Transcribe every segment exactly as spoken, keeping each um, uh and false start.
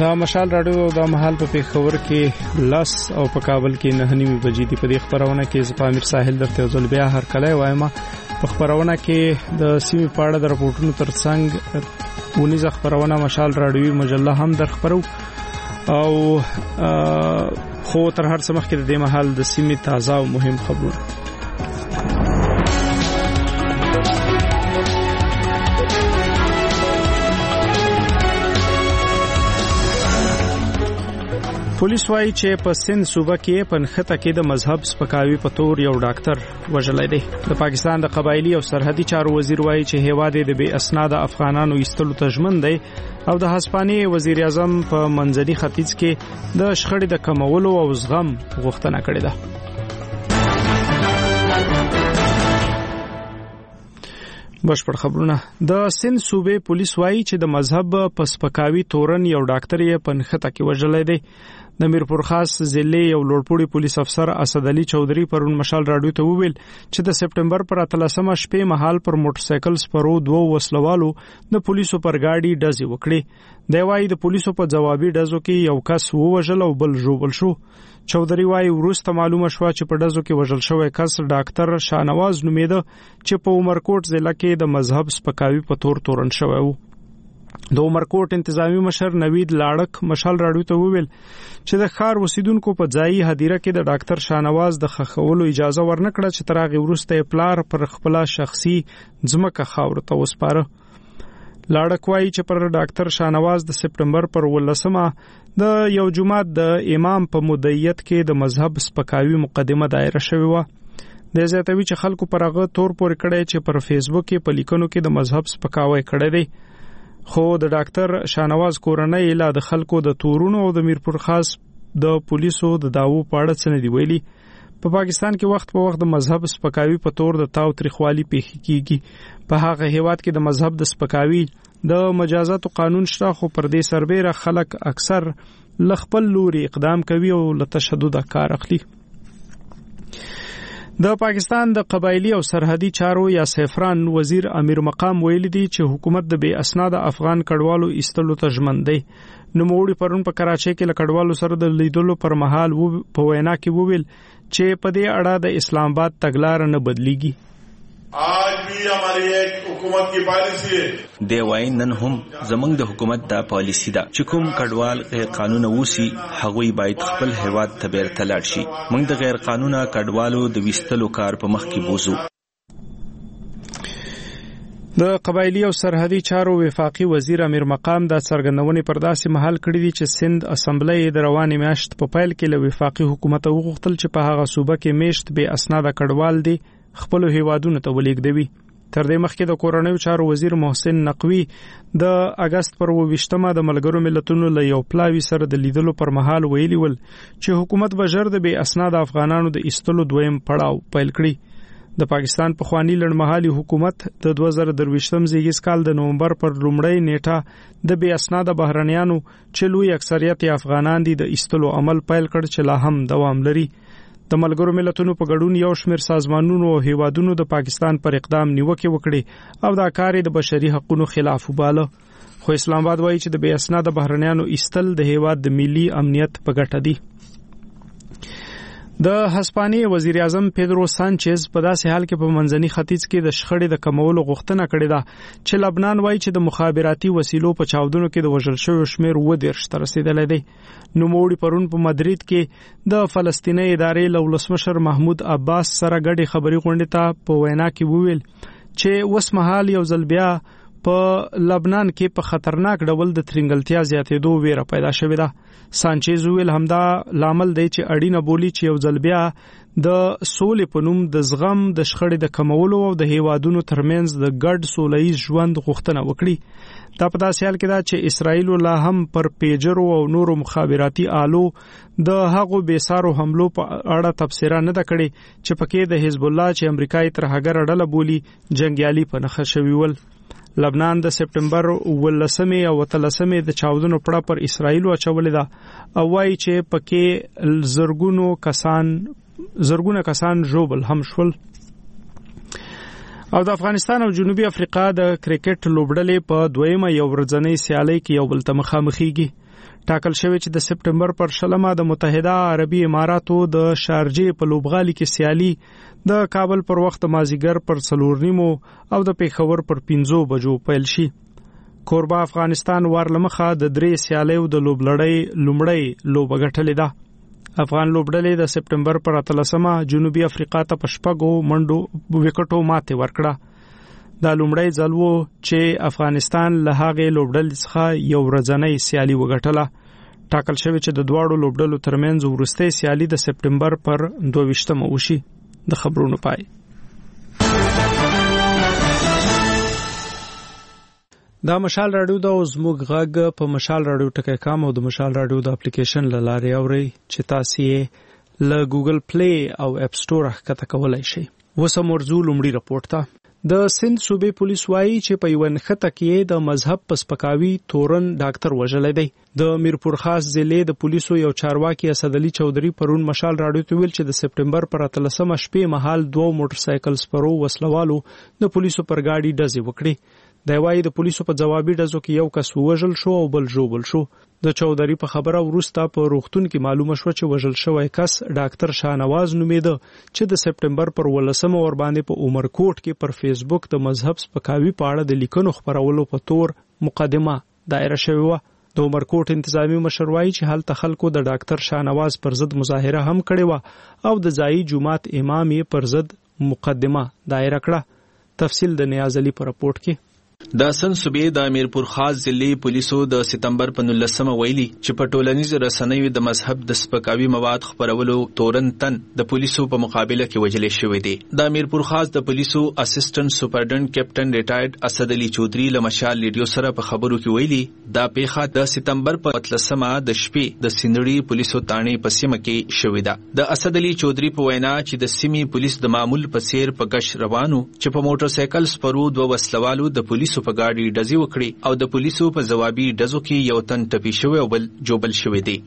دا مشال راډیو د مهال په پیښور کې لاس او په کابل کې نه نیمه بجې دی. په دې خبرونه کې زپامیر ساحل درته ځل بیا هر کله وایم په خبرونه کې د سیمې پاړه د راپورټونو ترڅنګ ونیز خبرونه مشال راډیو مجله هم در خبرو او خو تر هر څه مخکې د دې مهال د سیمې تازه او مهم خبرونه. پولیس وايي چې په سند صوبه کې په نخته کې د مذهب سپکاوي په تور یو ډاکټر وژلای دی. د پاکستان د قبایلی او سرحدي چارو وزیر وايي چې هیواد د بے اسناد افغانانو ایستلو ته ژمن دی او د هسپاني وزیر اعظم په منځني ختیځ کې د شخړې د کمولو او زغم غوښتنه کړې ده. بشپړ خبرونه. د سند صوبې پولیس وايي چې د مذهب په سپکاوي تورن یو ډاکټر یې په نخته کې وژلای دی. د میرپور خاص ضلع یو لوړپوړي پولیس افسر اسد علي چودري پرون مشال راډیو ته وویل چې د سپټمبر پر اتلسمه شپې مهال پر موټر سایکل سپرو دوه وسلوالو د پولیسو پر گاډي ډزې وکړې. دی وايي د پولیسو په جوابي ډزو کې یو کس ووژل او بل ژوبل شو. چودري وايي وروسته معلومه شوه چې په ډزو کې وژل شوی کس ډاکټر شانواز نومیده چې په عمرکوټ ضلع کې د مذهب سپکاوي په تور تورن شوی وو. د عمرکوټ انتظامی مشر نوید لاړک مشال راډیو ته وویل چې د ښار اوسیدونکو په ځایي هدیره کې د ډاکټر شانواز د خښولو اجازه ورنکړه چې تر هغه وروسته پلار پر خپل شخصي ځمکه خاور ته وسپاره. لاړک وايي چې پر ډاکټر شانواز د سپټمبر پر ولسمه د یو جمعات د امام په مدعیت کې د مذهب سپکاوي مقدمه دایره شوې و. د زیاتوي چې خلکو پر هغه تور پورې کړی چې پر فیسبوک کې په لیکنو کې د مذهب سپکاوی کړی دی. خو د ډاکټر شانواز کورنۍ لا د خلکو د تورونو او د میرپور خاص د پولیسو د داوو په اړه څه نه دی ویلي. په پاکستان کې وخت په وخت د مذهب سپکاوي په تور د تاو تریخوالي پیښ کیږي. په هغه هیواد کې د مذهب د سپکاوي د مجازاتو قانون شته خو پر دې سربېره خلک اکثر لخپل لوري اقدام کوي او له تشدد کار اخلي. د پاکستان د قبایلی او سرحدي چارو یا سیفران وزیر امیر مقام ویلي دی چې حکومت د بے اسناد افغان کډوالو ایستلو ته ژمن دی. نوموړي پرون په کراچۍ کې له کډوالو سره د لیدلو پر مهال په وینا کې وویل چې په دې اړه د اسلام آباد تګلارې نه بدلیږي. آج بھی ہماری ایک حکومت کی پالیسی ہے. دی وای نن هم زمنګ د حکومت دا پالیسی ده چې کوم کډوال غیر قانوني وسی هغوی باید خپل هیواد ته بیرته لاړ شي. موږ د غیر قانوني کډوالو د ویستلو کار په مخ کې بوزو. د قبایلی او سرحدي چارو وفاقي وزیر امیر مقام دا څرګندونې پر داسې مهال کړې دي چې سند اسمبلی د روانې میاشت په پیل کې له وفاقي حکومت وغوښتل چې په هغه صوبه کې میشت بے اسناد کډوال دي خپل هیوادونو ته ولېږدوي. تر دې مخکې د کورنیو چارو وزیر محسن نقوی د اگست پر ویشتمه د ملګرو ملتونو له یو پلاوی سره د لیدلو پر مهال ویلي ول چې حکومت به ژر د بے اسناد افغانانو د ایستلو دویم پړاو پیل کړي. د پاکستان په خوانی لړمحالي حکومت د دوه زره درویشتم زیږیز کال د نومبر پر لومړۍ نیټه د بے اسناد بهرنیانو چې لوی اکثریت افغانان دي د ایستلو عمل پیل کړ چې لا هم دوام لري. د ملګرو ملتونو په ګډون یو شمېر سازمانونو او هیوادونو د پاکستان پر اقدام نیوکه وکړي او دا کار د بشري حقوقو خلاف وباله. خو اسلام آباد وایي چې د بے اسناد بهرنیانو ایستل د هیواد د ملي امنیت په ګټه دي. د هسپاني وزیر اعظم پیدرو سانچز په داسې حال کې په منځني ختیځ کې د شخړې د کمولو غوښتنه کړې ده چې لبنان وایي چې د مخابراتي وسیلو په چاودنو کې د وژل شویو شمېر اووه دېرش ته رسېدلی دی. نوموړي پرون په مدرید کې د فلسطیني ادارې له ولسمشر محمود عباس سره ګډې خبري غونډې ته په وینا کې وویل چې اوس مهال یو ځل بیا په لبنان کې په خطرناک ډول د ترنګلتیا زیاتېدو ویره پیدا شوې ده. سانچز ویل همدا لامل دی چې اړینه بولی چې یو ځل بیا د سولې په نوم د زغم د شخړې د کمولو او د هیوادونو ترمنځ د ګډ سولهییز ژوند غوښتنه وکړي. دا په داسې حال کې ده چې اسرائیل لا هم پر پیجرو او نورو مخابراتي آلو د هغو بیسارو حملو په اړه تبصره نه ده کړې چې پکې د حزب الله چې امریکایي ترهګر ډله بولی جنگیالي په نښه شوي ول. لبنان د سپټمبر ولسمې او اتلسمې د چاودنو پړه پر اسرائیل اچولې ده او وايي چې پکې زرګونو کسان زرګونه کسان ژوبل هم شول. او د افغانستان او جنوبي افریقا د کرکټ لوبډلې په دویمه یو ورځنۍ سیالۍ کې یو بل ته مخامخېږي. ټاکل شوی چې د سپټمبر پر شلمه د متحده عربي اماراتو د شارجې په لوبغالي کې سیالي د کابل پر وخت مازیګر پر څلور نیمو او د پیښور پر پنځو بجو پیل شي. کوربه افغانستان ورلمخه د درې سیالیو د لوبلړۍ لومړی لوبه ګټلې ده. افغان لوبډلې د سپټمبر پر اتلسمه جنوبي افریقا ته په شپږو منډو وکټو ماته ورکړه. دا لومړی ځل و چې افغانستان له هغې لوبډلې څخه یو ورځنۍ سیالي وګټله. ټاکل شوی چې د دواړو لوبډلو ترمنځ وروستۍ سیالي د سپټمبر پر دوه ویشتمه وشي. د خبرونو پای. دا مشال رادیو د زموږ غږ په مشال رادیو ټکی کام او د مشال رادیو د اپلیکیشن لارې اوري چې تاسو یې له ګوګل پلی او اپ سٹور ښکته کولای شئ. وسه مرزو لومړی رپورټ ته. د سند صوبې پولیس وایي چې په یو نښته کې د مذهب په سپکاوي تورن ډاکټر وژلی دی. د میرپور خاص ضلع د پولیسو یو چارواکي اسدعلي چودري پرون مشال راډیو ته ویل چې د سپټمبر پر اتلسمه شپې مهال دوه موټر سایکل سپرو وسلوالو د پولیسو پر گاډي ډزې وکړې. دی وایي د پولیسو په جوابي ډزو کې یو کس وژل شو او بل ژوبل شو. د چودري په خبره وروسته په روغتون کې معلومه شو چې وژل شوی کس ډاکټر شاهنواز نومیده چې د سپټمبر پر ولسمه ور باندې په عمرکوټ کې پر فیسبوک د مذهب سپکاوي په اړه د لیکنو خپرولو په تور مقدمه دایره شوی و. د عمرکوټ انتظامی مشر وایي چې هلته خلکو د ډاکټر شاهنواز پر ضد مظاهره هم کړې و او د ځایي جماعت امام یې پر ضد مقدمه دایره کړه. تفصیل د نیاز علي په رپورټ کې. د سند صوبې د میرپور خاص ضلع پولیسو د سپتمبر په نولسمه ویلي چې په ټولنیزو رسنیو د مذهب د سپکاوي مواد خپرولو تورن تن د پولیسو په مقابله کې وژل شوی دی. د میرپور خاص د پولیسو اسسټنټ سپرډنټ کیپټن ریټایرډ اسدعلي چودري له مشال ریډیو سره په خبرو کې ویلي دا پیښه د سپتمبر په اتلسمه د شپې د سندړي پولیسو تانې په سیمه کې شوې ده. د اسدعلي چودري په وینا چې د سیمې پولیس د معمول په څیر په گش روانو چې په موټر سایکل سپرو دوه وسلوالو د پولیسو په گاډي ډزې وکړي او د پولیسو په جوابي ډزو کې یو تن ټپي شوی او بل جوبل شوی دی.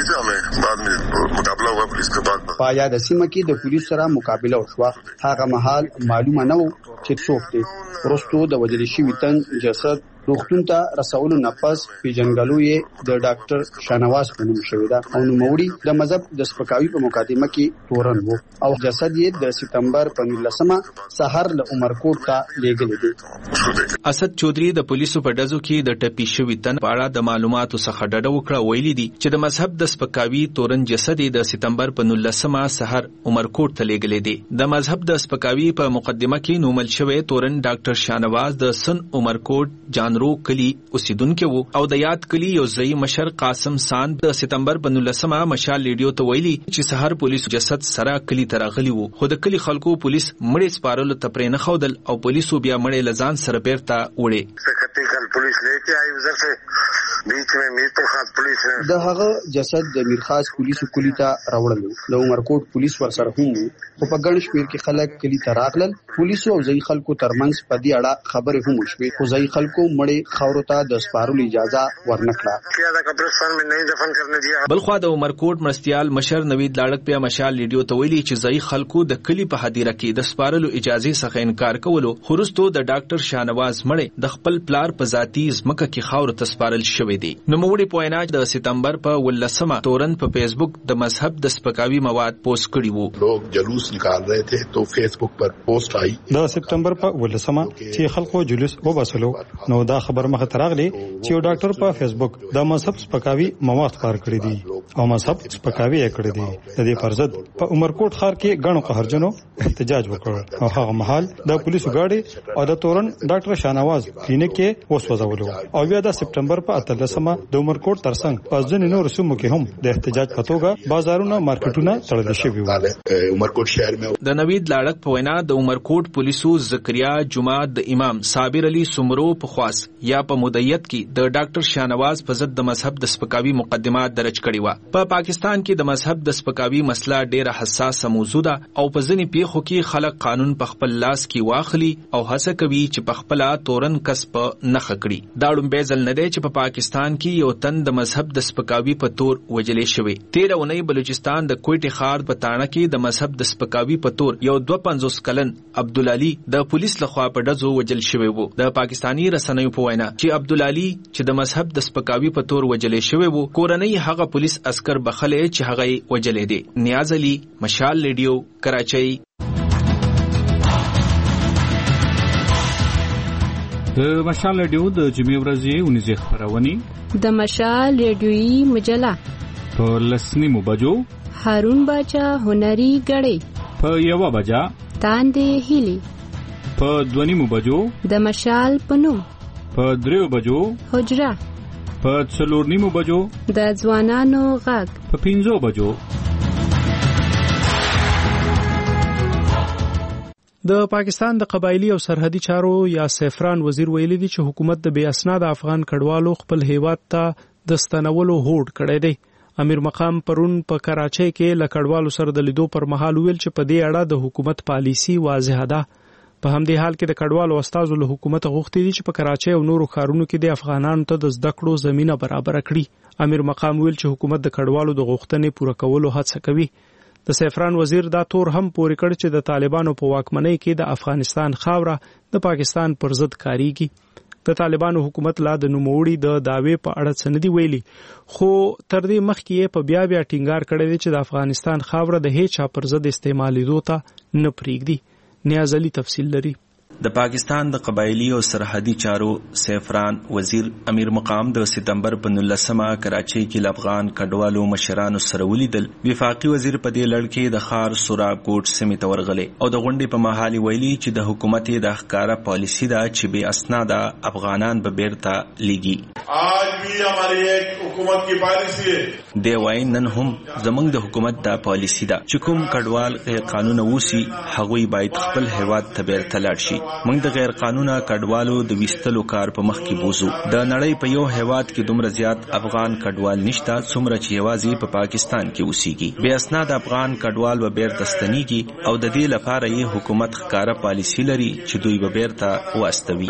په یاد سیمه کې د پولیسو سره مقابله وشوه. هغه مهال معلومه نه و چې څوک دی. ورستو د وجل شوی تن جسد روغتون ته رسولو نه پس پیژنګلو یې د ډاکټر شاهنواز په نوم شوی دا او نوموړي د مذهب د سپکاوي په مقدمه کې تورن وو او جسد یې د سپتمبر په نولسمه سحر له عمرکوټ ته لیږلی دی. اسد چودري د پولیسو په ډزو کې د ټپي شوی تن په اړه د معلوماتو څخه ډډه وکړه. ویلي دي چې د مذهب د سپکاوي تورن جسد یې د سپتمبر په نولسمه سحر عمرکوټ ته لیږلی دی. د مذهب د سپکاوي په مقدمه کې نومل شوی تورن ډاکټر شاهنواز د سن عمرکوټ جان رو کلی اوسیدونکو وو او د یاد کلی یو ځای مشر قاسم سان د سپتمبر په نولسمه مشال ریډیو ته ویلي چې سحر پولیس جسد سره کلی تراغلی وو خو د کلی خلکو پولیس مړی سپارلو ته پرې نه خودل او پولیسو بیا مړی لزان سره بیرته وړي. पुलिस लेके आई उधर से बीच में मीरपुर खास पुलिस د هغه جسد د میرخاص پولیسو کلی ته راوړل. د عمرکوټ پولیس ورسره هم او په ګڼ شمیر کې خلک کلی ته راغلل. پولیسو او ځای خلکو ترمنځ په دې اړه خبرې هم وشوې خو ځای خلکو مړی خاورو ته د سپارلو اجازه ورنکړه. کیا دا قبرستان میں نہیں دفن کرنے دیا. بلخوا د عمرکوټ مرستيال مشر نوید لاړک په مشال ریډیو ته ویلي چې ځای خلکو د کلی په حدیره کې د سپارلو اجازه څخه انکار کولو خورستو د ډاکټر شاهنواز مړی د خپل پلار په ذاتی ځمکه کې خاورو ته سپارل شوی دی. نوموړي په وینا د سپتمبر په ولسمه تورن په فیسبوک د مذهب د سپکاوي مواد پوسټ کړي وو. لوگ جلوس نکال رہے تھے تو فیسبوک پر پوسټ آئی د سپتمبر په ولسمه چې خلکو جلوس وباسلو نو دا خبر مخه تراغلی چې یو ډاکټر په فیسبوک د مذهب سپکاوي مواد خپار کړي دي او مذهب سپکاوي یې کړی دی. د دې پر ضد په عمرکوټ ښار کې غنو قهرجنو احتجاج وکړ او هغه مهال د پولیسو گاډي او د تورن ډاکټر شاهنواز کلینیک کې وسوځولو او بیا د سپتمبر په اتلسمه د عمرکوټ ترڅنګ په ځینې نورو سیمو کې هم د احتجاج په توګه بازارونه مارکیټونه تړل شوي وو. عمرکوټ شهر میں د نوید لاړک په وینا د عمرکوټ پولیسو زکریا جمعه د امام صابر علي سمرو په خواص یا په مدیت کې د ډاکټر شاهنواز په ضد د مذهب د سپکاوي مقدمات درج کړي و. په پاکستان کې د مذهب د سپکاوي مسله ډیره حساسه موضوع ده او په ځینې پیښو کې خلک قانون په خپل لاس کې واخلي او هڅه کوي چې په خپل تورن کس په نخ کړي. دا ډومبه ځل نه دی چې په پاکستان پاکستان کې یو تن د مذهب د سپکاوي په تور وجلې شوی. تیر اونۍ بلوچستان د کوټې ښار په تاڼه کې د مذهب د سپکاوي په تور یو دوه پنځوس کلن عبدالعلي د پولیس لخوا په ډزو وجل شوی وو. د پاکستانی رسنیو په وینا چې عبدالعلي چې د مذهب د سپکاوي په تور وجلې شوی وو، کورنۍ هغه پولیس عسكر بخلې چې هغه وجلې دي. نیاز علي، مشال ریډیو، کراچۍ. د مشال ریډیو د جمعې ورځې ونیزه خبرونه د مشال ریډیویي مجله په لسنیمو بجو هارون باچا هنري غړې په یو بجا تاندې هیلي په دونیمو بجو د مشال پنوم په دریو بجو حجره په څلورنیمو بجو د ځوانانو غږ په پنځو بجو. د پاکستان د قبایلی او سرحدي چارو یا سیفران وزیر ویلي دی چې حکومت د بې اسناد افغان کډوالو خپل هیواد ته د ستنولو هوډ کړی دی. امیر مقام پرون په کراچۍ کې له کډوالو سره د لیدو پر مهال ویل چې په دې اړه د حکومت پالیسی واضحه ده. په همدې حال کې د کډوالو استازو له حکومت غوښتي دي چې په کراچۍ او نورو ښارونو کې د افغانانو ته د زده کړو زمينه برابر کړي. امیر مقام ویل چې حکومت د کډوالو د غوښتنې پوره کولو هڅه کوي. د سیفران وزیر دا تور هم پورې کړ چې د طالبانو په واکمنۍ کې د افغانستان خاوره د پاکستان پر ضد کاریږي. د طالبانو حکومت لا د نوموړي د داوی په اړه څه نه دی ویلي، خو تر دې مخکې په بیا بیا ټینګار کړی دی چې د افغانستان خاوره د هیڅ چا پر ضد استعمالېدو ته نه پرېږدي. نیاز علي تفصیل لري. د پاکستان د قبایلی او سرحدي چارو سیفران وزیر امیر مقام د ستمبر په نولسمه کراچۍ کې افغان کډوالو مشرانو سره ولیدل. وفاقي وزیر په دې لړ کې د خار سوراب کوټ سیمې ته ورغلی او د غونډې په مهال ویلي چې د حکومت د ښکارا پالیسی دا چې بې اسناده افغانان به بیرته لیږي. آج بھی ہماری ایک حکومت کی پالیسی ہے. دی وای نن هم زمونږ د حکومت دا پالیسی ده چې کوم کډوال غیر قانوني وسی هغوی باید خپل هیواد ته بیرته لاړ شي. موږ د غیر قانوني کډوالو د ویستلو کار په مخ کې بوزو. د نړۍ په یو هیواد کې دومره زیات افغان کډوال نشته څومره چې یوازې په پاکستان کې اوسېږي. بې اسناد افغان کډوال به بیرته ستنېږي او د دې لپاره یې حکومت ښکارا پالیسی لري چې دوی به بیرته واستوي.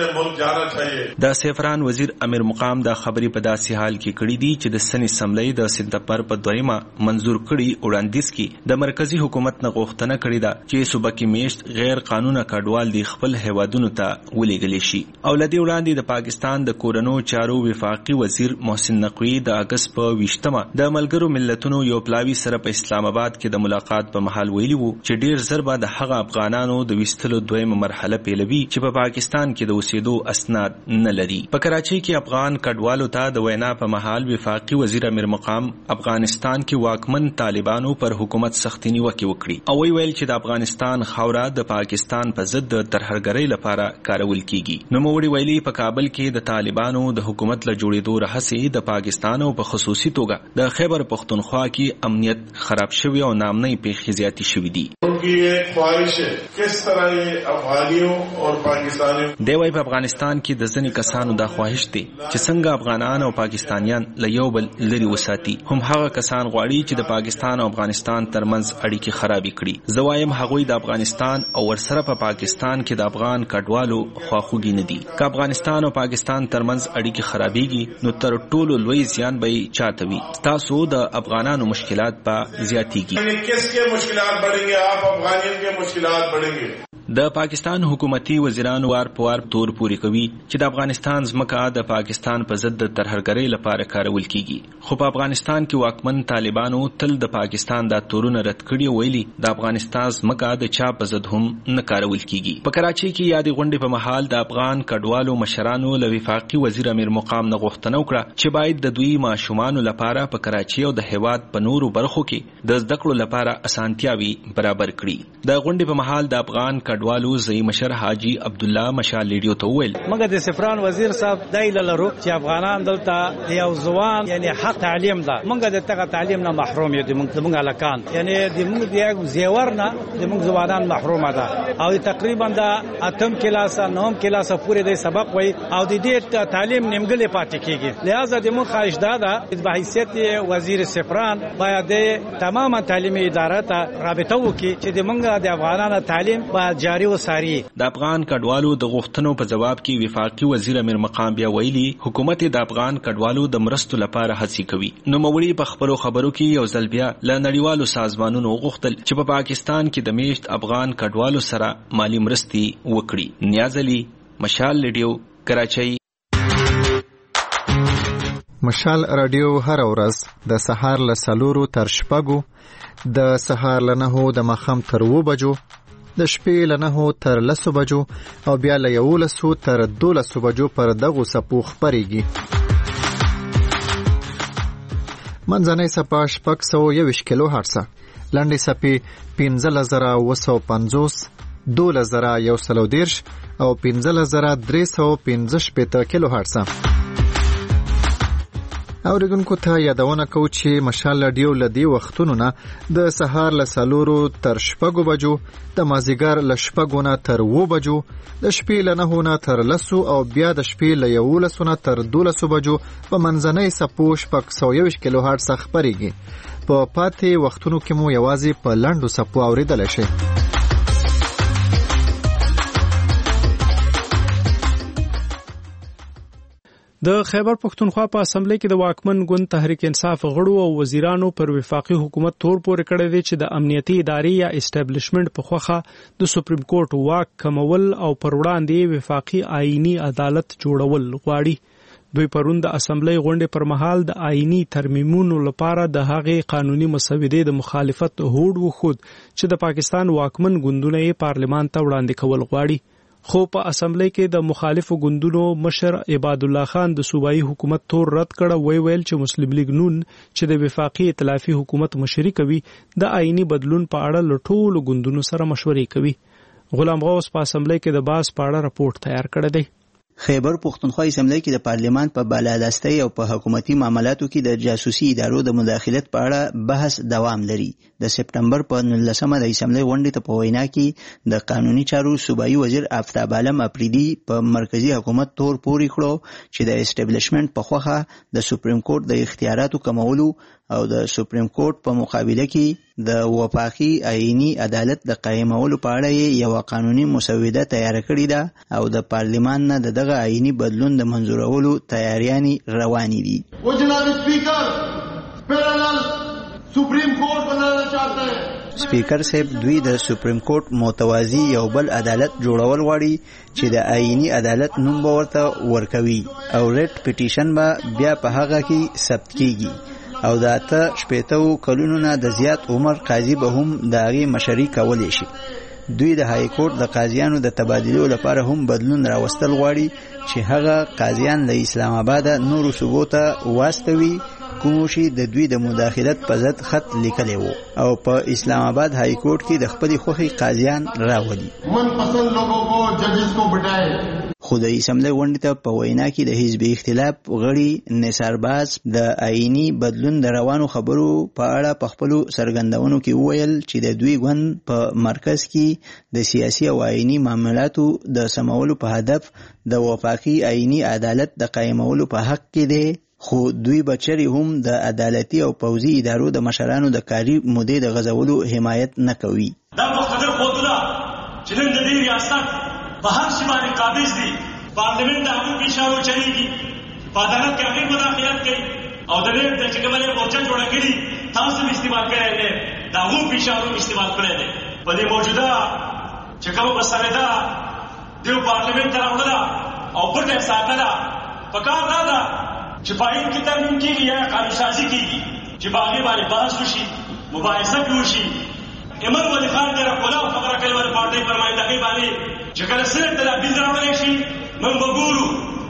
د سیفران وزیر امیر مقام دا خبرې په داسې حال کې کړې دي چې د سن اسمبلی د سپتمبر په دویمه منظور کړي وړاندیز کې د مرکزی حکومت نه غوښتنه کړې ده چې صوبه کې میشت غیر قانوني کډوال دی خپل هیوادونو ته ولېږلی شي. او لدې وړاندې د پاکستان د کورنو چارو وفاقي وزیر محسن نقوی د اگست په ویشتمه د ملګرو ملتونو یو پلاوي سره په اسلام آباد کې د ملاقات په محل ویلي وو چې ډیر زر به د هغه افغانانو د ویستلو دویمه مرحله پیلوي چې په پاکستان کې د اوسېدو اسناد نه لري. په کراچۍ کې افغان کډوالو ته د وینا په محل وفاقي وزیر امیر مقام افغانستان کې واکمن طالبانو پر حکومت سختي نیوکه وکړي او وی ویل چې د افغانستان خاوره د پاکستان په ضد ترهګرۍ لپاره کارول کیږي. نو موړي ویلي په کابل کې د طالبانو د حکومت له جوړېدو راهسې د پاکستان او په خصوصي توګه د خیبر پختونخوا کې امنیت خراب شوی او نامنۍ پیښې زیاتې شوې دي. دی وايي په افغانستان کې د ځینې کسانو دا خواهش دی چې څنګه افغانان او پاکستانیان له یو بل لري وساتي، هم هغه کسان غواړي چې د پاکستان او افغانستان ترمنځ اړیکې خرابې کړي. زه وایم هغوی د افغانستان او ورسره په پاکستان کې د افغان کډوالو خواخوږي نه دي. که افغانستان او پاکستان ترمنځ اړیکې خرابېږي نو تر ټولو لوی زیان به یې چاته وي. ستاسو د افغانانو مشکلات به زیاتېږي. کس کے مشکلات بڑھیں گے؟ آپ افغانیوں کے مشکلات بڑھیں گے. د پاکستان حکومتي وزیرانو وار په وار تور پوري کوي چې د افغانستان ځمکه د پاکستان په ضد ترهګرۍ لپاره کارول کیږي. خو په افغانستان کې واکمن طالبانو تل د پاکستان د تورونه رد کړي ویلي د افغانستان ځمکه د چا په ضد هم نه کارول کیږي. په کراچۍ کې یادې غونډې په محل د افغان کډوالو مشرانو له وفاقي وزیر امیر مقام نه غوښتنه وکړه چې باید د دوی ماشومانو لپاره په کراچۍ او د هیواد په نورو برخو کې د زده کړو لپاره اسانتیاوي برابر کړي. د غونډې په محل د افغان کډوالو ځای مشر حاجی عبد الله مشال ریډیو ته ویل موږ د سفران وزیر صاحب دایله لرو چې افغانان دلته یو ځوان یعنی حق تعلیم ده موږ د تګ تعلیم نه محروم یو د موږ الکان یعنی د موږ د یو زیور نه د موږ ځوانان محرومه ده او تقریبا د اتم کلاس نوم کلاس پورې د سبق وای او د دې تعلیم نیمګړی پاتې کیږي. لہذا د موږ خواهش ده د حیثیت وزیر سفران باید تماما تعلیمي اداره ته رابطه وکړي چې د موږ د افغانانو تعلیم باید جاری وساري. د افغان کډوالو د غوښتنو په جواب کې وفاقي وزیر امیر مقام بیا ویلي حکومت د افغان کډوالو د مرستو لپاره هڅې کوي. نو موري په خپل خبرو کې یو ځل بیا له نړیوالو سازمانونو غوښتل چې په پاکستان کې د میشت افغان کډوالو سره مالی مرستې وکړي. نیاز علي، مشال رادیو، کراچۍ. مشال رادیو هر ورځ د سهار له څلورو تر شپږو، د سهار له نهو د ماښام تر اووه بجو، د شپې له نهو تر لسو بجو او بیا له یولسو تر دولسو بجو پر دغو څپو خپرېږي. منځنۍ څپه شپږ سوه یوویشت کیلو هرڅه، لنډې څپې پنځلس زره اووه سوه پنځوس، دولس زره یو سل او دېرش او پنځلس زره درې سوه پنځه شپېته کیلو هرڅه. اوریدونکو ته یادونه کوو چې مشال رادیو له دې وختونو نه د سهار له څلورو تر شپږو بجو، د مازدیګر له شپږو نه تر اووه بجو، د شپې له نهو نه تر لسو او بیا د شپې له یولسو نه تر دولسو بجو په منځنۍ څپو شپږ سوه یوویشت کیلو هرڅه خپرېږي. په پاتې وختونو کې مو یوازې په لنډو څپو اورېدلی شئ. د خیبر پښتونخوا په اسمبلی کې د واکمن ګوند تحریک انصاف غړو او وزیرانو پر وفاقي حکومت تور پورې کړی دی چې د امنیتي ادارې یا اسټابلیشمنت په خوخه د سپریم کورټ واک کمول او پر وړاندې وفاقي آئینی عدالت جوړول غواړي. دوی پرون د اسمبلی غونډې پر مهال د آئینی ترمیمونو لپاره د هغې قانوني مسودې د مخالفت هوډ وښود چې د پاکستان واکمن ګوندونه یې پارلمان ته وړاندې کول غواړي. خو په اسمبلی کې د مخالفو ګوندونو مشر عباد الله خان د صوبایي حکومت تور رد کړ. وی ویل چې مسلم لیگ نون چې د وفاقي ائتلافي حکومت مشري کوي د آئینی بدلون په اړه له ټولو ګوندونو سره مشورې کوي. غلام غوث په اسمبلی کې د باز په اړه راپورټ تیار کړی دی. خیبر پښتونخوا اسمبلی کې د پارلیمان په بالادستۍ او په حکومتي معاملاتو کې د جاسوسي ادارو د مداخلت په اړه بحث دوام لري. د سپټمبر په نولسمه د اسمبلی غونډې ته په وینا کې د قانوني چارو صوبایي وزیر آفتاب عالم اپریدي په مرکزی حکومت تور پورې کړو چې د اسټابلیشمنت په خوخه د سپریم کورټ د اختیاراتو کمولو او د سپریم کورټ په مقابله کې د وفاقي آئینی عدالت د قائمولو په اړه یو قانوني مسوده تیار کړې ده او د پارلیمان نه دغه آئینی بدلون د منظورولو تیاریانې روانې دي. वो जनाब स्पीकर पैरेलल सुप्रीम कोर्ट बनाना चाहते हैं. سپیکر صاحب دوی د سپریم کورټ متوازی یو بل عدالت جوړول غواړي چې د آئینی عدالت نوم به ورته ورکوي او ریټ پټیشن به بیا په هغه کې ثبت کیږي او د اته شپېتو کلونو نه د زیات عمر قاضي به هم د هغې مشري کولی شي. دوی د های کورټ د قاضیانو د تبادلو لپاره هم بدلون راوستل غواړي چې هغه قاضیان له اسلام آباد نورو صوبو ته واستوي کوم شي د دوی د مداخلت په ضد خط لیکلی وو او په اسلام آباد های کورټ کې د خپلې خوښې قاضیان راولي. من پسند لوگوں کو ججز کو بٹائے. خو د اسمبلی غونډې ته په وینا کې د حزب اختلاف غړي نثار باز د آئینی بدلون د روانو خبرو په اړه په خپلو څرګندونو کې وویل چې د دوی ګوند په مرکز کې د سیاسي او آئینی معاملاتو د سمولو په هدف د وفاقي آئینی عدالت د قائمولو په حق کې دی، خو دوی بچری هم د عدالتي او پوځي ادارو د مشرانو د کاري مودې د غځولو حمایت نه کوي. دا مختلف قوتونه چې نن د دې ریاست په هر شي باندې قابض دي، پارلیمنت د هغو په اشارو چلیږي، په عدالت کې هغوی مداخلت کوي او د دې چې کومه مورچه جوړه کړي تاسو هم استعمال کړی دی، د هغو په اشارو استعمال کړی دی. په دې موجوده چې کومه مسله ده دیو پارلیمنت ته راوړله او پټه یې ساتله، پکار دا ده چې په آئین کې ترمیم کېږي یا قانونسازي کېږي چې په هغې باندې بحث وشي، مباحثه پرې وشي. امر ولی خان ډېره کلاو خبره کوي ولې پارټۍ پر باندې هغې باندې چې کله صرف د دا بل راوړلی شي موږ به ګورو،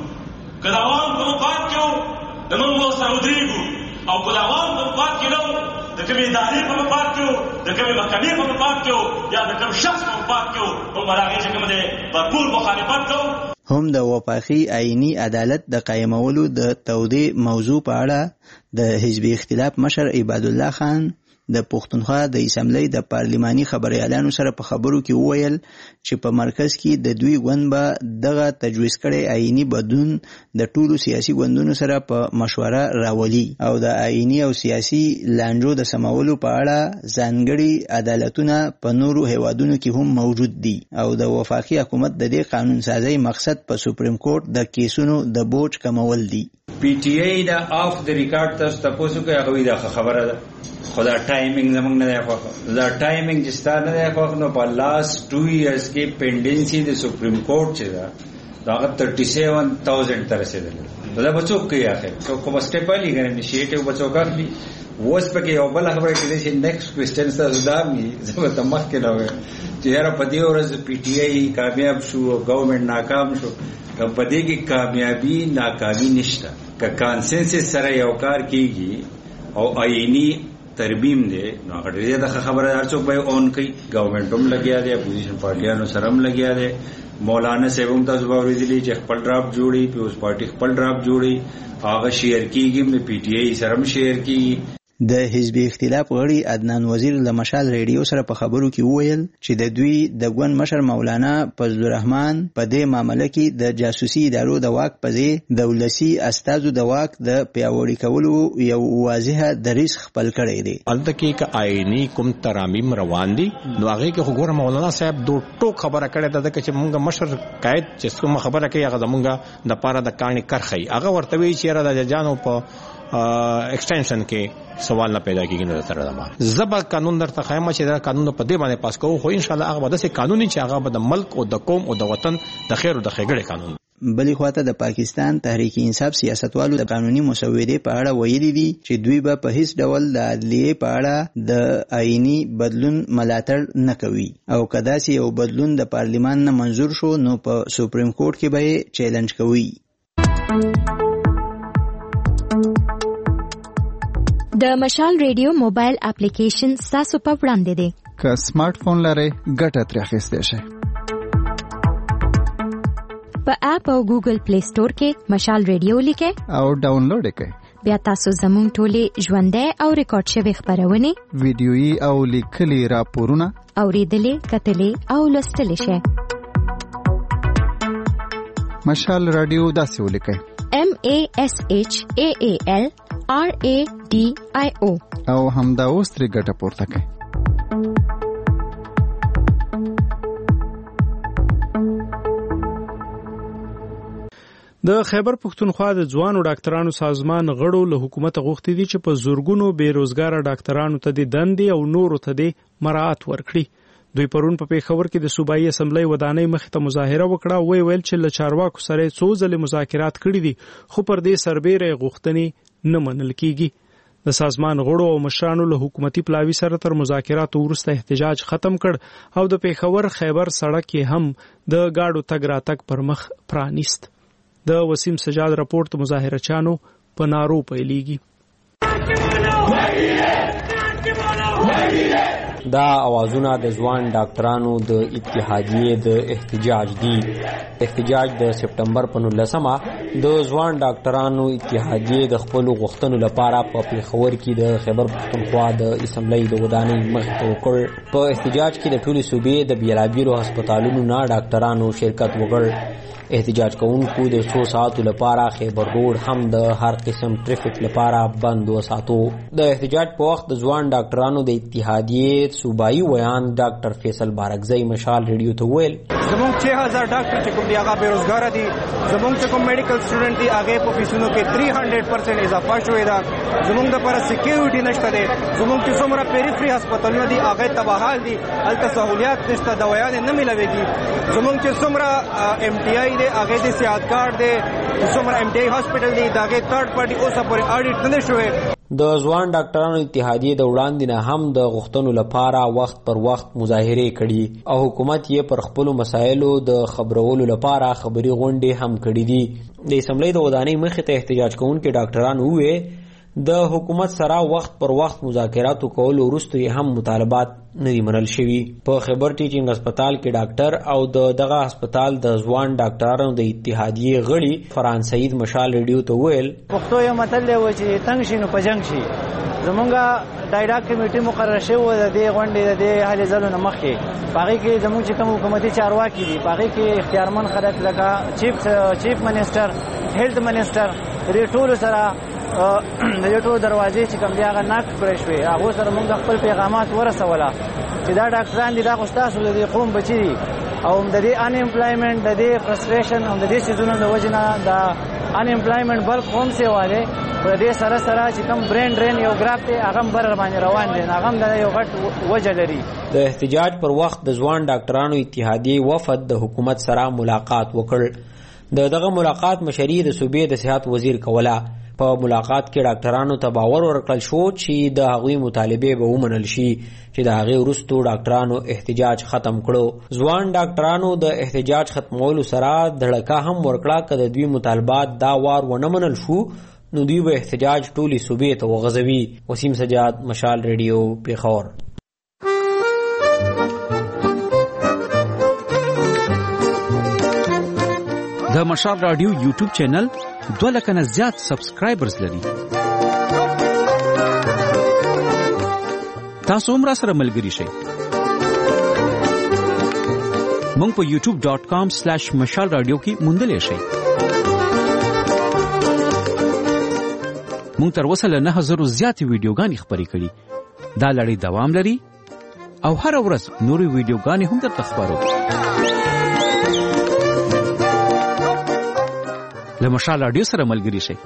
که د عوام په مفاد کې وو نو موږ به ورسره ودرېږو، او که د عوام په مفاد کې نه وو د کومې ادارې په مفاد کې وو، د کومې محکمې په مفاد کې وو یا د کوم شخص په مفاد کې وو، موږ به د هغې چې کوم دی بھرپور مخالفت کوو. هم د وفاقي آئینی عدالت د قائمولو د تودې موضوع په اړه د حزب اختلاف مشر عباد الله خان د پښتونخوا د اسمبلی د پارلماني خبريالانو سره په خبرو کې وویل چې په مرکز کې د دوی ګوند به دغه تجویز کړي آئینی بدلون د ټولو سیاسي ګوندونو سره په مشوره راولي او د آئینی او سیاسي لانجو د سمولو په اړه ځانګړي عدالتونه په نورو هیوادونو کې هم موجود دي او د وفاقي حکومت د دې قانون سازي مقصد په سپریم کورټ د کیسونو د بوج کمول دي. پی ټی آی دا اف د ریکارډ تاسو تاسو کوي هغه دا خبره ده خدا ټایمینګ زمونږ نه دی خوښ دا ټایمینګ چې ستاره نه دی خوښ نو په لاست ټو ایئرز کې پینډنسي د سپریم کورټ چې دا دا thirty-seven thousand تر رسیدل دا بچو کوي اخر څو کوم سټیپ علی غره انیشیټیو بچو کړی وس پکې یو بل خبره کې چې نیکسټ کوېسچن تاسو دا می زما ته مخ کې لاوي چې یاره په دې ورځ پی ټی آی کامیاب شو او ګورنمنت ناکام شو په دې کې کامیابی ناکامی نشته که کانسنسس سره یو کار کیږي او آئینی ترمیم دی نو هغه دې د خبره ارڅو به اون کوي ګورنمنت هم لګیا دی اپوزیشن پارټیانو سره هم لګیا دی مولانا صاحب هم تاسو باور دي چې خپل ډراپ جوړي پیوس پارټي خپل ډراپ جوړي هغه شیر کیږي مې پی ټی آی سره هم شیر کیږي. د حزب اختلاف غړي عدنان وزیر له مشال ریډیو سره په خبرو کې وویل چې د دوی د ګوند مشر مولانا فضل الرحمن په دې معاملې کې د جاسوسي ادارو د واک په ځای د ولسی استازو د واک د پیاوړي کولو یو واضحه دریځ خپل کړی دی. البته کې ک آئینی کوم ترامیم روان دي نو هغه کې وګوره مولانا صاحب دوه ټوک خبره کړې ده چې موږ مشر قائد چې کوم خبره کوي هغه زمونږ د پاره د کاني کرخي هغه ورته وی چې را د جانو په ایکسټنشن کې سوال نه پیدا کیږي نو تر دا زبر قانون درته خیمه چې دا قانون په دې باندې پاس کوو خو ان شاء الله هغه به د قانوني چې هغه به د ملک او د قوم او د وطن د خیر او د ښېګړې قانون. بلې خواته د پاکستان تحریک انصاف سیاستوالو د قانوني مسودې په اړه ویلي دي چې دوی به په هیڅ ډول د عدلیې په اړه د آئینی بدلون ملاتړ نه کوي او کدا چې یو بدلون د پارلیمان نه منظور شو نو په سپریم کورټ کې به یې چیلنج کوي. د مشال ریډیو موبایل اپلیکیشن تاسو په وړاندې دی. که سمارټ فون لرئ ګټه ترې اخیستی شئ. په اپ او ګوګل پلی سٹور کې مشال ریډیو لیکئ او ډاونلوډ یې کړئ. بیا تاسو زموږ ټولې ژوندۍ او ریکارډ شوې خپرونې ویډیويي او لیکلي راپورونه اورېدلې کتلې او لوستلې شئ. مشال رادیو داسې ولیکئ M A S H A A L R A D I O او همدا اوس ترې ګټه پورته کړئ. د خیبر پښتونخوا د ځوانو ډاکټرانو سازمان غړو له حکومت غوښتي دي چې په زورګونو بیروزګار ډاکټرانو ته د دندې او نورو ته د مراعات ورکړي. دوی پرون په پیښور کې د صوبایي اسمبلی ودانۍ مخې ته مظاهره وکړه او ویل چې له چارواکو سره څو ځله مذاکرات کړي دي خو پر دې سربېره غوښتنې نه منل کیږي. د سازمان غړو او مشرانو له حکومتي پلاوي سره تر مذاکراتو وروسته احتجاج ختم کړ او د پیښور خیبر سړک کې هم د گاډو تګ راتګ پر مخ پرانیست. د وسیم سجاد راپورټ مظاهره چانو په نارو پیلېږي. دا اوازونه د ځوان ډاکټرانو د اتحادیې د احتجاج دي. احتجاج د سپټمبر په نولسمه د ځوان ډاکټرانو اتحادیې د خپل غوښتنو لپاره په پیښور کې د خیبر پښتونخوا د اسمبلی د ودانۍ مخې ته وکړ. په احتجاج کې د ټولې صوبې د بیلابیلو هسپتالونو نه ډاکټرانو شرکت وکړ. احتجاج کوونکو د څو ساعتو لپاره خیبر روډ هم د هر قسم ټریفیک لپاره بند وساتو. د احتجاج په وخت د ځوان ډاکټرانو د اتحادیې صوبایي ویان ډاکټر فیصل بارکزی مشال ریډیو ته ویل زموږ چھ هزار ډاکټر چې کوم دی هغه بیروزګار دي. زموږ چې کوم میډیکل سټوډنټ دي هغه په فیسونو کې three hundred percent اضافه شوې ده. زموږ د لپاره سکیورټي نشته ده. زموږ چې څومره پیریفري هسپتالونه دي هغه تباهال دي. هلته سہولیات نشته، دوايان نه ملويږي. زموږ چې څومره ایم ټي آی دي هغه د سیاحت کارت دي. څومره ایم ټي آی هسپتال دي هغه تھرد پارټي اوسه پورې اډیټ نه شوی. د ځوان ډاکټرانو اتحادیې د وړاندې نه هم د غوښتنو لپاره وخت پر وخت مظاهرې کړي او حکومت یې پر خپلو مسایلو د خبرولو لپاره خبري غونډې هم کړي دي. د اسمبلی د ودانۍ مخې ته احتجاج کوونکي ډاکټران وویل د حکومت سره وخت پر وخت مذاکراتو کولو وروسته یې هم مطالبات نه دي منل شوي. په خیبر ټیچینګ هسپتال کې ډاکټر او د دغه هسپتال د ځوان ډاکټرانو د اتحادیې غړي فرحان سعید مشال ریډیو ته وویل پښتو یو متل دی چې تنګ شي نو په جنګ شي. زمونږ ډایډا کمیټي مقرر شوی د دې غونډې د دې هلې ځلو نه مخکې په هغې کې زموږ چې کوم حکومتي چارواکي دي په هغې کې اختیارمن خلک لکه چیف چیف منسټر هیلث منسټر د دې ټولو سره د دې ټولو دروازې چې کوم دي هغه ناک کړی شوې. هغو سره موږ خپل پیغامات ورسوله چې دا ډاکټران دي دا خو ستاسو د دې قوم بچي دي او د دې ان امپلایمنټ د دې فرسټریشن او د دې څیزونو د وجې نه د ان امپلایمنټ بلک هم سیوالی په دې سره سره چې کوم برین ډرین یو ګراف دی هغه هم بر باندې روان دی هغه هم د یو غټ وجه لري. د احتجاج پر وخت د ځوان ډاکټرانو اتحادیې وفد د حکومت سره ملاقات وکړ. د دغه ملاقات مشري د صوبې د صحت وزیر کوله. په ملاقات کې ډاکټرانو ته باور ورکړل شو چې د هغوی مطالبې به ومنل شي چې د هغې وروستو ډاکټرانو احتجاج ختم کړو. ځوان ډاکټرانو د احتجاج ختمولو سره دړکه هم ورکړه که د دوی مطالبات دا وار ونه منل شو نو دوی به احتجاج ټولې صوبې ته وغځوي. وسیم سجاد، مشال ریډیو، پیښور. د مشال رادیو یوټیوب چینل دوه لکه نه زیات سبسکرایبرز لري. تاسو هم را سره ملګري شئ. مونږ په یوټیوب ډاٹ کام سلیش مشال رادیو کې موندلی شئ. مونږ تر اوسه له نه زرو زیاتې ویډیوګانې خپرې کړي. دا لړۍ دوام لري او هره ورځ نورې ویډیوګانې هم درته خپرو. له مشال رادیو سره ملګري شئ.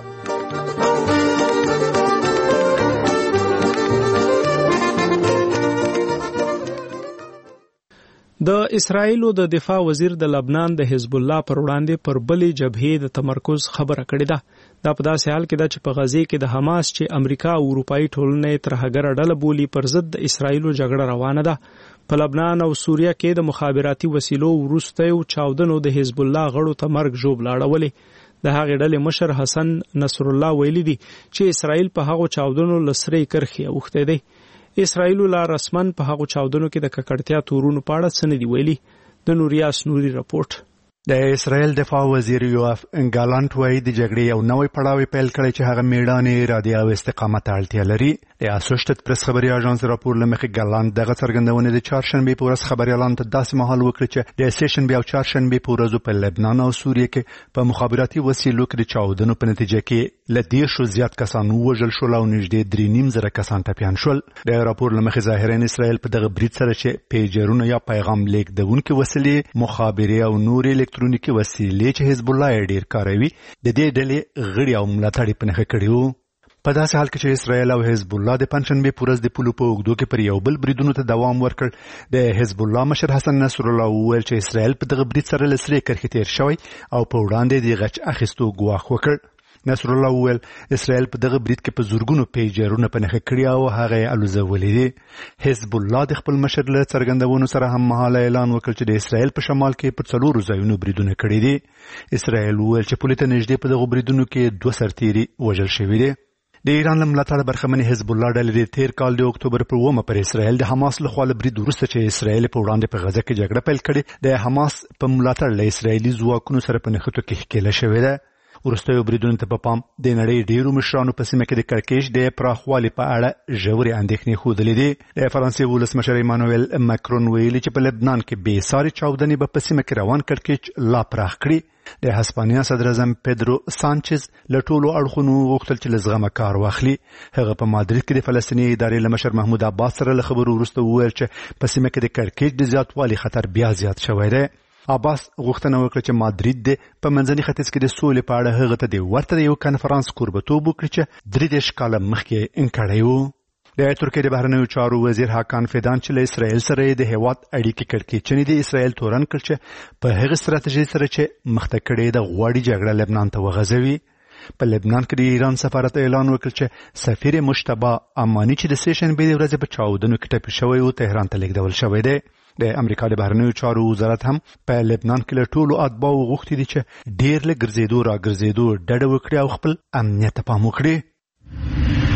د اسرایلو د دفاع وزیر د لبنان د حزب الله پر وړاندې پر بلې جبهې د تمرکز خبره کړې ده. دا په داسې حال کې ده چې په غزې کې د حماس چې امریکا او اروپایي ټولنې ترهګره ډله بولي پر ضد د اسرایلو جګړه روانه ده. په لبنان او سوریه کې د مخابراتي وسیلو وروستیو چاودنو د حزب الله غړو ته مرګ ژوبله اړولې. د هغې ډلې مشر حسن نصر الله ویلي دي چې اسرایل په هغو چاودنو له سرې کرښې اوښتی دی. اسرایلو لا رسمن په هغو چاودنو کې د ککړتیا تورونو په اړه څه نه دي ویلي. د نوریاس نوري رپورټ. د اسرائیل دفاع وزیر یوآف ګالانت وایي د جګړې یو نوی پړاو پیل کړی چې هغه میړانې، ارادې او استقامت ته اړتیا لري. د اسوشیټډ پریس خبري اژانس راپور له مخې ګالانت دغه څرګندونه د چهارشنبې په ورځ خبريالانو ته داسې مهال وکړه چې د سېشنبې او چهارشنبې په ورځو په لبنان او سوریه کې په مخابراتي وسیلو کې د چاودنو په نتیجه کې له دیرشو زیات کسان ووژل شول او نږدې درې نیم زره کسان ټپیان شول. د راپور له مخې ظاهرا اسرائیل په دغه برید سره چې پیجرونه یا پیغام لیږدونکي وسیلې، مخابرې او نور الکترونیکي وسیلې چې حزب الله یې ډیر کاروي د دې ډلې غړي او ملاتړي په نښه کړي وو. په داسې حال کې چې اسرائیل او حزب الله د پنځشنبې په ورځ د پولو په اوږدو کې پر یو بل بریدونو ته دوام ورکړ. د حزب الله مشر حسن نصر الله وویل چې اسرائیل په دغه برید سره له سرې کرښې تیر شوی او په وړاندې د غچ اخیستو ګواښ وکړ. نصر الله وویل اسرائیل په دغه برید کې په زورګونو پیجرونه په نښه کړي او هغه یې الوزولي دي. حزب الله د خپل مشر له څرګندونو سره هم مهاله اعلان وکړ چې د اسرائیل په شمال کې په څلورو ځایونو بریدونه کړي دي. اسرائیل وویل چې پولې ته نږدې په دغو بریدونو کې دوه سرتیري وژل شوي دي. د ایران له ملاتړه برخمنې حزب الله ډلې د تیر کال د اکتوبر پر اوومه پر اسرائیل د حماس لخوا له برید وروسته چې اسرائیل په وړاندې په غزه کې جګړه پیل کړې د حماس په ملاتړ له اسرائیلي ځواکونو سره په نښتو کې ښکېله شوې ده. وروستیو بریدونو ته په پام د نړۍ ډیرو مشرانو په سیمه کې د کړکېچ د پراخوالي په اړه ژورې اندېښنې ښودلې دي. د فرانسې ولسمشر ایمانویل ماکرون ویلي چې په لبنان کې بې ساري چاودنې به په سیمه کې روان کړکېچ لا پراخ کړي. د هسپانیا صدر اعظم پیدرو سانچز له ټولو اړخونو غوښتل چې له زغمه کار واخلي. هغه په مادرید کې د فلسطیني ادارې له مشر محمود عباس سره له خبرو وروسته وویل چې په سیمه کې د کړکېچ د زیاتوالي خطر بیا زیات شوی دی. عباس غوښتنه وکړه چې مادرید د په منځني ختیځ کې د سولې په اړه هغه ته د ورته یو کنفرانس کوربتوب وکړي چې درې دېرش کاله مخکې انکړی و. د ترکیې د بهرنیو چارو وزیر حاکان فیدان چې له اسرائیل سره د هیواد اړیکې کړکېچنې د اسرائیل تورن کړ چې په هغه ستراتیژي سره چې مخته کړې د غواړي جګړه لبنان ته وغځوي. په لبنان کې د ایران سفارت اعلان وکړ چې سفیر مشتبه امانی چې د سېشنبې د ورځې په چاودنو کې ټپي شوی و تهران ته لیږدول شوی دی. د امریکا د بهرنیو چارو وزارت هم په لبنان کې له ټولو اتباعو غوښتي دي چې ډېر له ګرځېدو را ګرځېدو ډډه وکړي او خپل امنیت ته پام وکړي.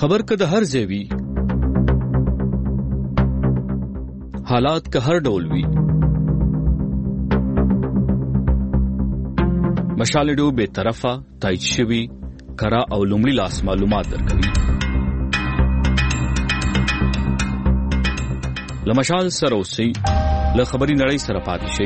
خبر که د هر ځای وي، حالات که هر ډول وي، مشال ریډیو بے طرفه، تایید شوي، کره او لومړي لاس معلومات درکوي. له مشال سره اوسئ، له خبري نړۍ سره پاتې شئ.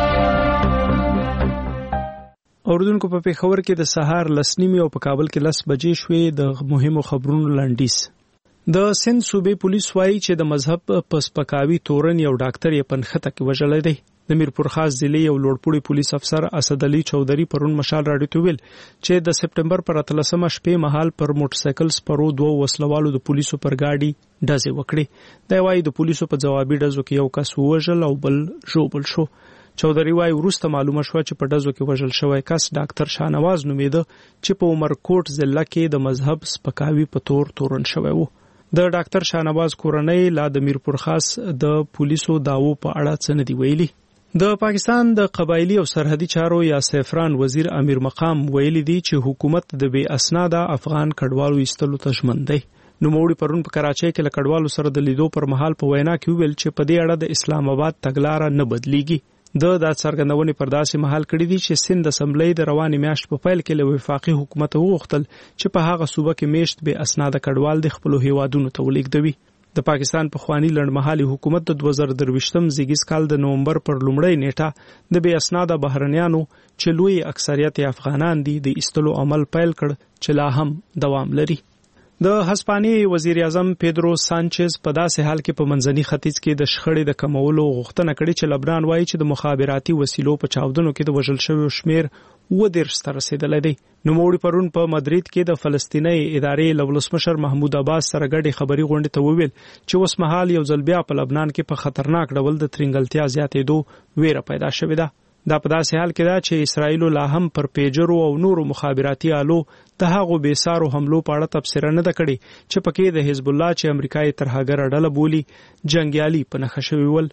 اوردونکو په پیښور کې د سهار لس نیمې او په کابل کې لس بجې شوې. د مهمو خبرونو لنډیز. د سند صوبې پولیس وایي چې د مذهب په سپکاوي تورن یو ډاکټر یې پنخته کې وژلی دی. د میرپور خاص ضلع یو لوړپوړي پولیس افسر اسد علي چودھری پرون مشال راډیو ته ویل چې د سپټمبر پر اتلسمه شپې مهال پر موټر سایکل سپرو دوه وسلوالو د پولیسو پر گاډي ډزې وکړې. دا وایي د پولیسو په ځوابي ډزو کې یو کس ووژل او بل ژوبل شو. چودھری وایي وروسته معلومه شوه چې په ډزو کې وژل شوی کس ډاکټر شاهنواز نومیده چې په عمرکوټ ضلع کې د مذهب سپکاوي په تور تورن شوی و. د ډاکټر شاهنواز کورنۍ لا د میرپور خاص د پولیسو داوو په اړه څه نه دی ویلي. د پاکستان د قبایلی او سرحدي چارو یا سیفران وزیر امیر مقام ویلي دی چې حکومت د بې اسناده افغان کډوالو ایستلو ته ژمن دی. نوموړي پرون په کراچۍ کې له کډوالو سره د لیدو پر مهال په وینا کې ویل چې په دې اړه د اسلام آباد تګلاره نه بدلیږي. د دا څرګندونې پر داسې مهال کړې دي چې سند اسمبلی د روانې میاشت په پیل کې له وفاقي حکومت وغوښتل چې په هغه صوبه کې میشت بې اسناده کډوال د خپلو هیوادونو ته ولېږدوي. د پاکستان پخوانی لړمحالي حکومت د دوه زره درویشتم زیږیز کال د نومبر پر لومړۍ نیټه د بې اسناده بهرنیانو چې لوی اکثریت افغانان دي د ایستلو عمل پیل کړ چې لا هم دوام لري. د هسپانیې وزیر اعظم پیدرو سانچز په داسې حال کې په منځني ختیځ کې د شخړې د کمولو غوښتنه کړې چې لبنان وایي چې د مخابراتي وسیلو په چاودنو کې د وژل شویو شمیر اووه دېرش ته رسېدلی دی. نوموړي پرون په مدرید کې د فلسطیني ادارې له ولسمشر محمود عباس سره ګډې خبري غونډې ته وویل چې اوس مهال یو ځل بیا په لبنان کې په خطرناک ډول د ترنګلتیا زیاتېدو ویره پیدا شوې ده. دا په داسې حال کې ده چې اسرائیل لا هم پر پیجرو او نورو مخابراتي آلو د هغو بېسارو حملو په اړه تبصره نه ده کړې چې پکې د حزب الله چې امریکا یې ترهګره ډله بولي جنګیالي په نښه شوي ول.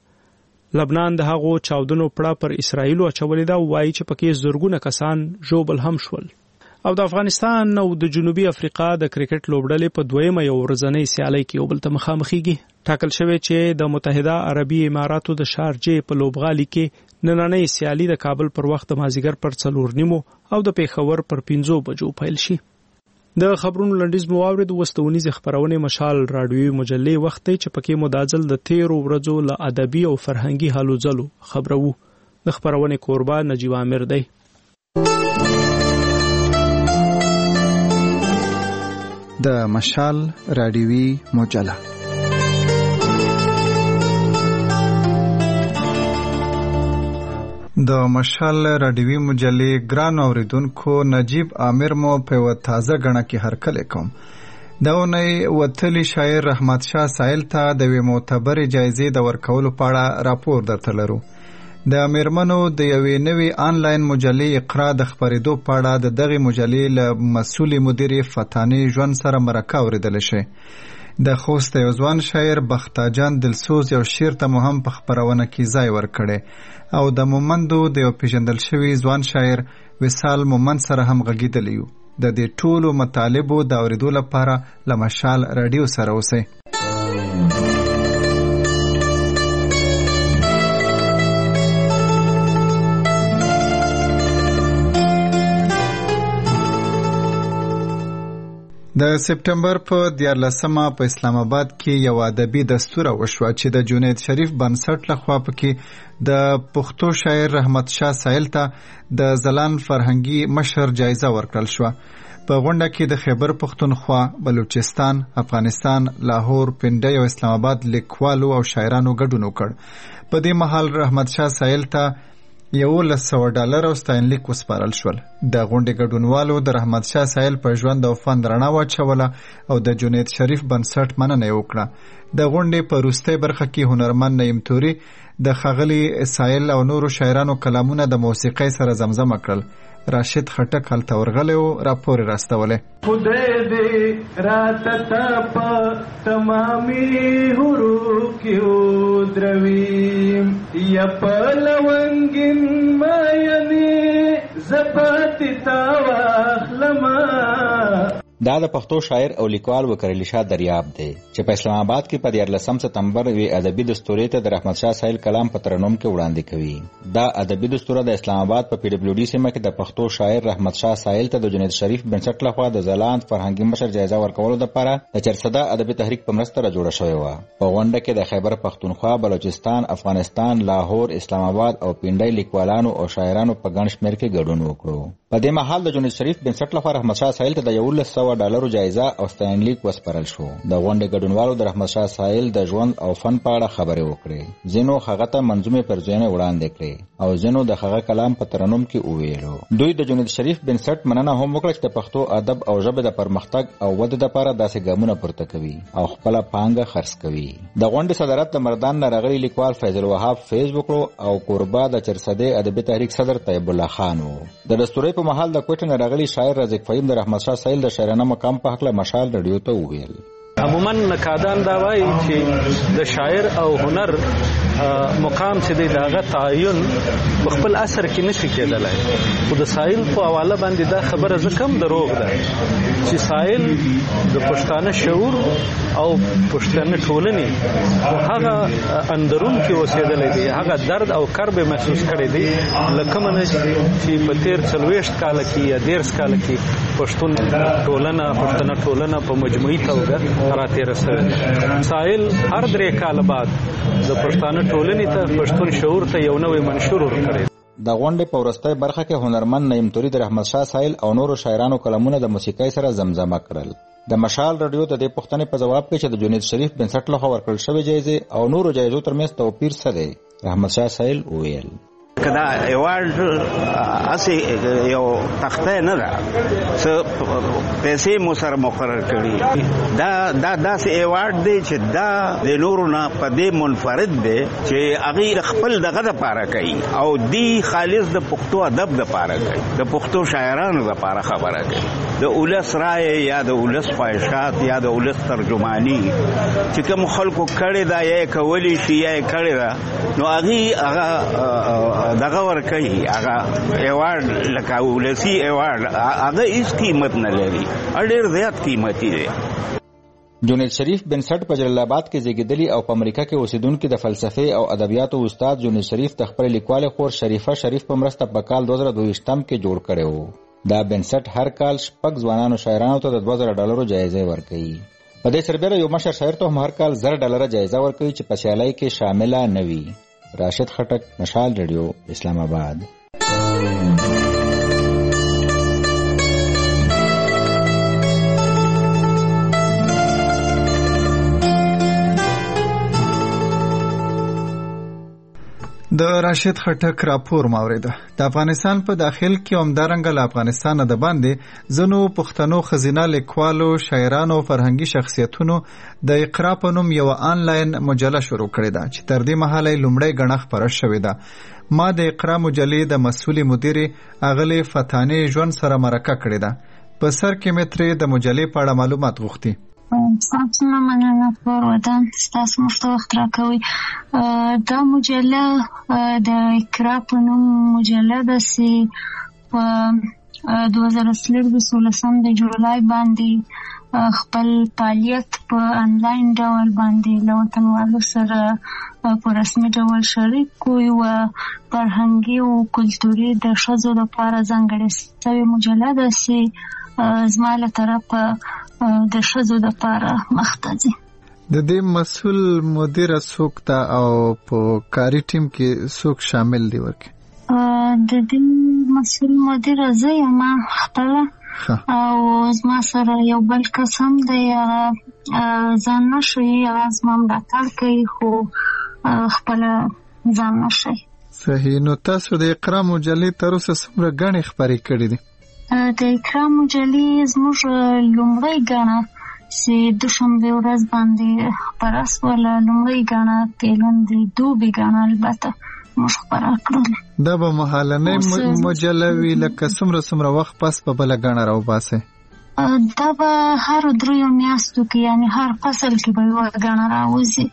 لبنان د هغو چاودنو پړه پر اسرائیلو اچولې ده او وایي چې پکې زرګونه کسان ژوبل هم شول. او د افغانستان او د جنوبي افریقا د کرکټ لوبډلې په دویمه یو ورځنۍ سیالۍ کې یو بل ته مخامخېږي. ټاکل شوی چې د متحده عربي اماراتو د شارجې په لوبغالي کې نننۍ سیالي د کابل پر وخت د مازیګر پر څلور نیمو او د پیښور پر پنځو بجو پیل شي. د خبرونو لنډیز مو واورید. وستونیزې خبرونه مشال راډیوي مجلې وخت چې پکې مداځل د تیرو ورځو له ادبي او فرهنګي حالو ځلو خبرو. د خبرونه کوربه نجیب عامر دی. د مشال راډیوي مجله د مشال راډیوي مجلې ګران اوریدونکو، نجیب عامر مو په یوه تازه ګڼه کې هرکلی کوم. د اونۍ وتلي شاعر رحمت شاه سایل ته د یوې معتبرې جایزې د ورکولو په اړه راپور درته لرو. د میرمنو د یوې نوې آنلاین مجلې اقرا د خپرېدو په اړه د دغې مجلې له مسؤلې مدیرې فتانې ژوند سره مرکه اورېدلی شئ. د خوست یو ځوان شاعر بختاجان دلسوز یو شعر ته مو هم په خپرونه کې ځای ورکړی او د مومندو د یو پیژندل شوي ځوان شاعر وصال مومند سره هم غږېدلی یو. د دې ټولو مطالبو د اورېدو لپاره له مشال راډیو سره اوسئ. د سپټمبر په دیارلسمه په اسلام آباد کې یو ادبي دستوره وشوه چې د جنید شریف بنسټ لخوا پکې د پښتو شاعر رحمت شاه سایل ته د ځلان فرهنګي مشر جایزه ورکړل شوه. په غونډه کې د خیبر پښتونخوا، بلوچستان، افغانستان، لاهور، پنډۍ او اسلام آباد لیکوالو او شاعرانو ګډون وکړ. په دې مهال رحمت شاه سایل ته یولس سوه ډالر او ستاینلیک وسپارل شول. د غونډې ګډونوالو د رحمت شاه سایل په ژوند او فن رڼا واچوله او د جنید شریف بنسټ مننه یې وکړه. د غونډې په وروستۍ برخه کې هنرمند نعیم توري د ښاغلي سایل او نورو شاعرانو کلامونه د موسیقۍ سره زمزمه کړل. راشد خټک هلته ورغلی و، راپور یې راستولی. خدای دې راته تا په تمامي حروف کې ودروي، یا په لونګین ماینې زه پاتې تا واخلمه، دا د پښتو شاعر او لیکوال وکرلی شاه دریاب دی چې په اسلام آباد کې په دیارلسم سپتمبر وی ادبي دستوري ته د رحمت شاه ساحل کلام په ترنم کې وړاندې کوي. دا ادبي دستور د اسلام آباد په پی ډبلیو ډي سیمه کې د پښتو شاعر رحمت شاه ساحل ته د جنید شریف بنسټ لخوا د ځلاند فرهنګي مشر جایزه ورکولو لپاره د چرسده ادبي تحریک په مرسته را جوړه شوې و. په غونډه کې د خیبر پختونخوا، بلوچستان، افغانستان، لاهور، اسلام آباد او پنډۍ لیکوالانو او شاعرانو په ګڼ شمېر کې ګډون وکړو. په دې مهال د جنید شریف بنسټ لخوا رحمت شاه ساحل ته د یولس سوه ډالرو جایزه او ستاینلیک وسپارل شو. د غونډې ګډونوالو د رحمت شاه ساحل د ژوند او فن په اړه خبرې وکړې. ځینو هغه ته منظومې پرځونه وړاندې کړې او ځینو د هغه کلام په ترنم کې وویلو. دوی د جنید شریف بنسټ مننه هم وکړه چې د پښتو ادب او ژبې د پرمختګ او ودې لپاره داسې ګامونه پورته کوي او خپله پانګه خرڅ کوي. د غونډې صدارت د مردان نه راغلي لیکوال فیض الوهاب فیض وکړو او کوربه د چرسدې ادبي تحریک صدر طیب الله خان و. د دستوري په محل د کوټې نه راغلي شاعر رزق فهیم د رحمت شاه ساحل د شاعرانه مقام په هکله مشال رادیو ته وویل. عموما نقادان دا وایي چې د شاعر او هنر مقام چې دی داغه تعین په خپل اثر کې نشي کېدلای. خو د ساحل په حواله باندې دا خبره زکم دروغ ده چې ساحل د پښتانه شعور او پښتانه ټولنې هغه اندرون کې اوسېدلی دی، هغه درد او کرب محسوس کړی دی لکه منه چې په تیر څلوېښت کاله کې یا دېرش کاله کې پښتون ټولنه پښتنه ټولنه په مجموعي توګه راتېره شوې. ساحل هر درې کاله بعد د پښتانه ټولنې ته پښتون شعور ته یو نوی منشور ورکړی. د غونډې په وروستۍ برخه کې هنرمند نعیم توري د رحمت شاه ساحل او نورو شاعرانو کلامونه د موسیقۍ سره زمزمه کړل. د مشال رادیو ته د پوښتنې په جواب کې چې د جنید شریف بنسټ لخوا ورکړل شوې جایزې او نورو جایزو ترمنځ توپیر څه دی، رحمت شاه ساحل وویل. کدا ایوارډ اسی یو تخته نه ده څه پیسې مو سره مقرر کړي. دا دا داسې ایوارډ دی چې دا د نورو نه په دې منفرد دی چې هغه خپل دغه لپاره کوي او دی خالص د پښتو ادب لپاره کوي، د پښتو شاعرانو لپاره خبره کوي. د اولس رائے یا د اولس خواهشات یا د اولس ترجمانی چې کوم خلکو کړي دا یا کولی شي یا کړي دا نو هغه هغه دغه ورکوي، هغه ایوارډ لکه ولسی ایوارډ هغه هیڅ قیمت نه لري، ډېر زیات قیمتي دی. جنید شریف بنسټ په جلال آباد کې زیږیدلی او په امریکا کې اوسیدونکي د فلسفې او ادبیاتو استاد جنید شریف د خپل لیکوال خور شریفه شریف په مرسته په کال دوه زره دویشتم کې جوړ کړی و. دا بنسټ هر کال شپږ ځوانانو شاعرانو ته د دوه زره ډالرو جایزې ورکوي. په دې سربېره یو مشر شاعر ته هم هر کال زر ډالره جایزه ورکوي چې په سیالۍ کې شامله نه وي. راشد خټک، مشال ریډیو، اسلام آباد. د راشد خټک راپور ماوریده. د افغانستان په داخل کې همدارنګه له افغانستان د باندې ځینو پښتنو ښځینه لیکوالو، شاعرانو او فرهنګي شخصیتونو د اقرا په نوم یوه آنلاین مجله شروع کړې ده چې تر دې مهاله یې لومړۍ ګڼه خپره شوې ده. ما د اقرا مجلې د مسؤلې مدیرې اغلې فتانې ژوند سره مرکه کړې ده. په سر کې مې ترې د مجلې په اړه معلومات غوښتي. څومره مننه پر ودان ستاسو مفته وخت راکوي. دا مجله د اقرا په نوم مجله ده چې په دوه زره څلورلسم د جولای باندې خپل فعالیت په انلاین ډول باندې له وطنوالو سره په رسمي ډول شریک کوي او فرهنګي او کلتوري د ښځو لپاره ځانګړې شوې مجله ده چې زما له طرفه د ښځو لپاره مخته ځي. د دې مسؤل مدیر څوک ته او په کاري ټیم کې څوک شامل دی ورکه؟ د دې مسؤل مدیر زه یم خپله او زما سره یو بل کس هم دی، ځان نه ښیي، هغه زما ملاتړ کوي خو خپله ځان نه ښیي. صحیح. نو تاسو د اقرا مجلې تر اوسه څومره ګڼې خپرې کړې دي؟ د اقرا مجلې زموږ لومړۍ ګڼه چې دوشنبې ورځ باندې خپره شوله، لومړۍ ګڼه تېلندې دوبۍ ګڼه البته موږ خپره کړله. دا به مهالنۍ مجله وي لکه څومره څومره وخت پس په بله ګڼه راوباسئ؟ دا به هر دریو میاشتو کې یعنې هر فصل کې به یوه ګڼه راوځي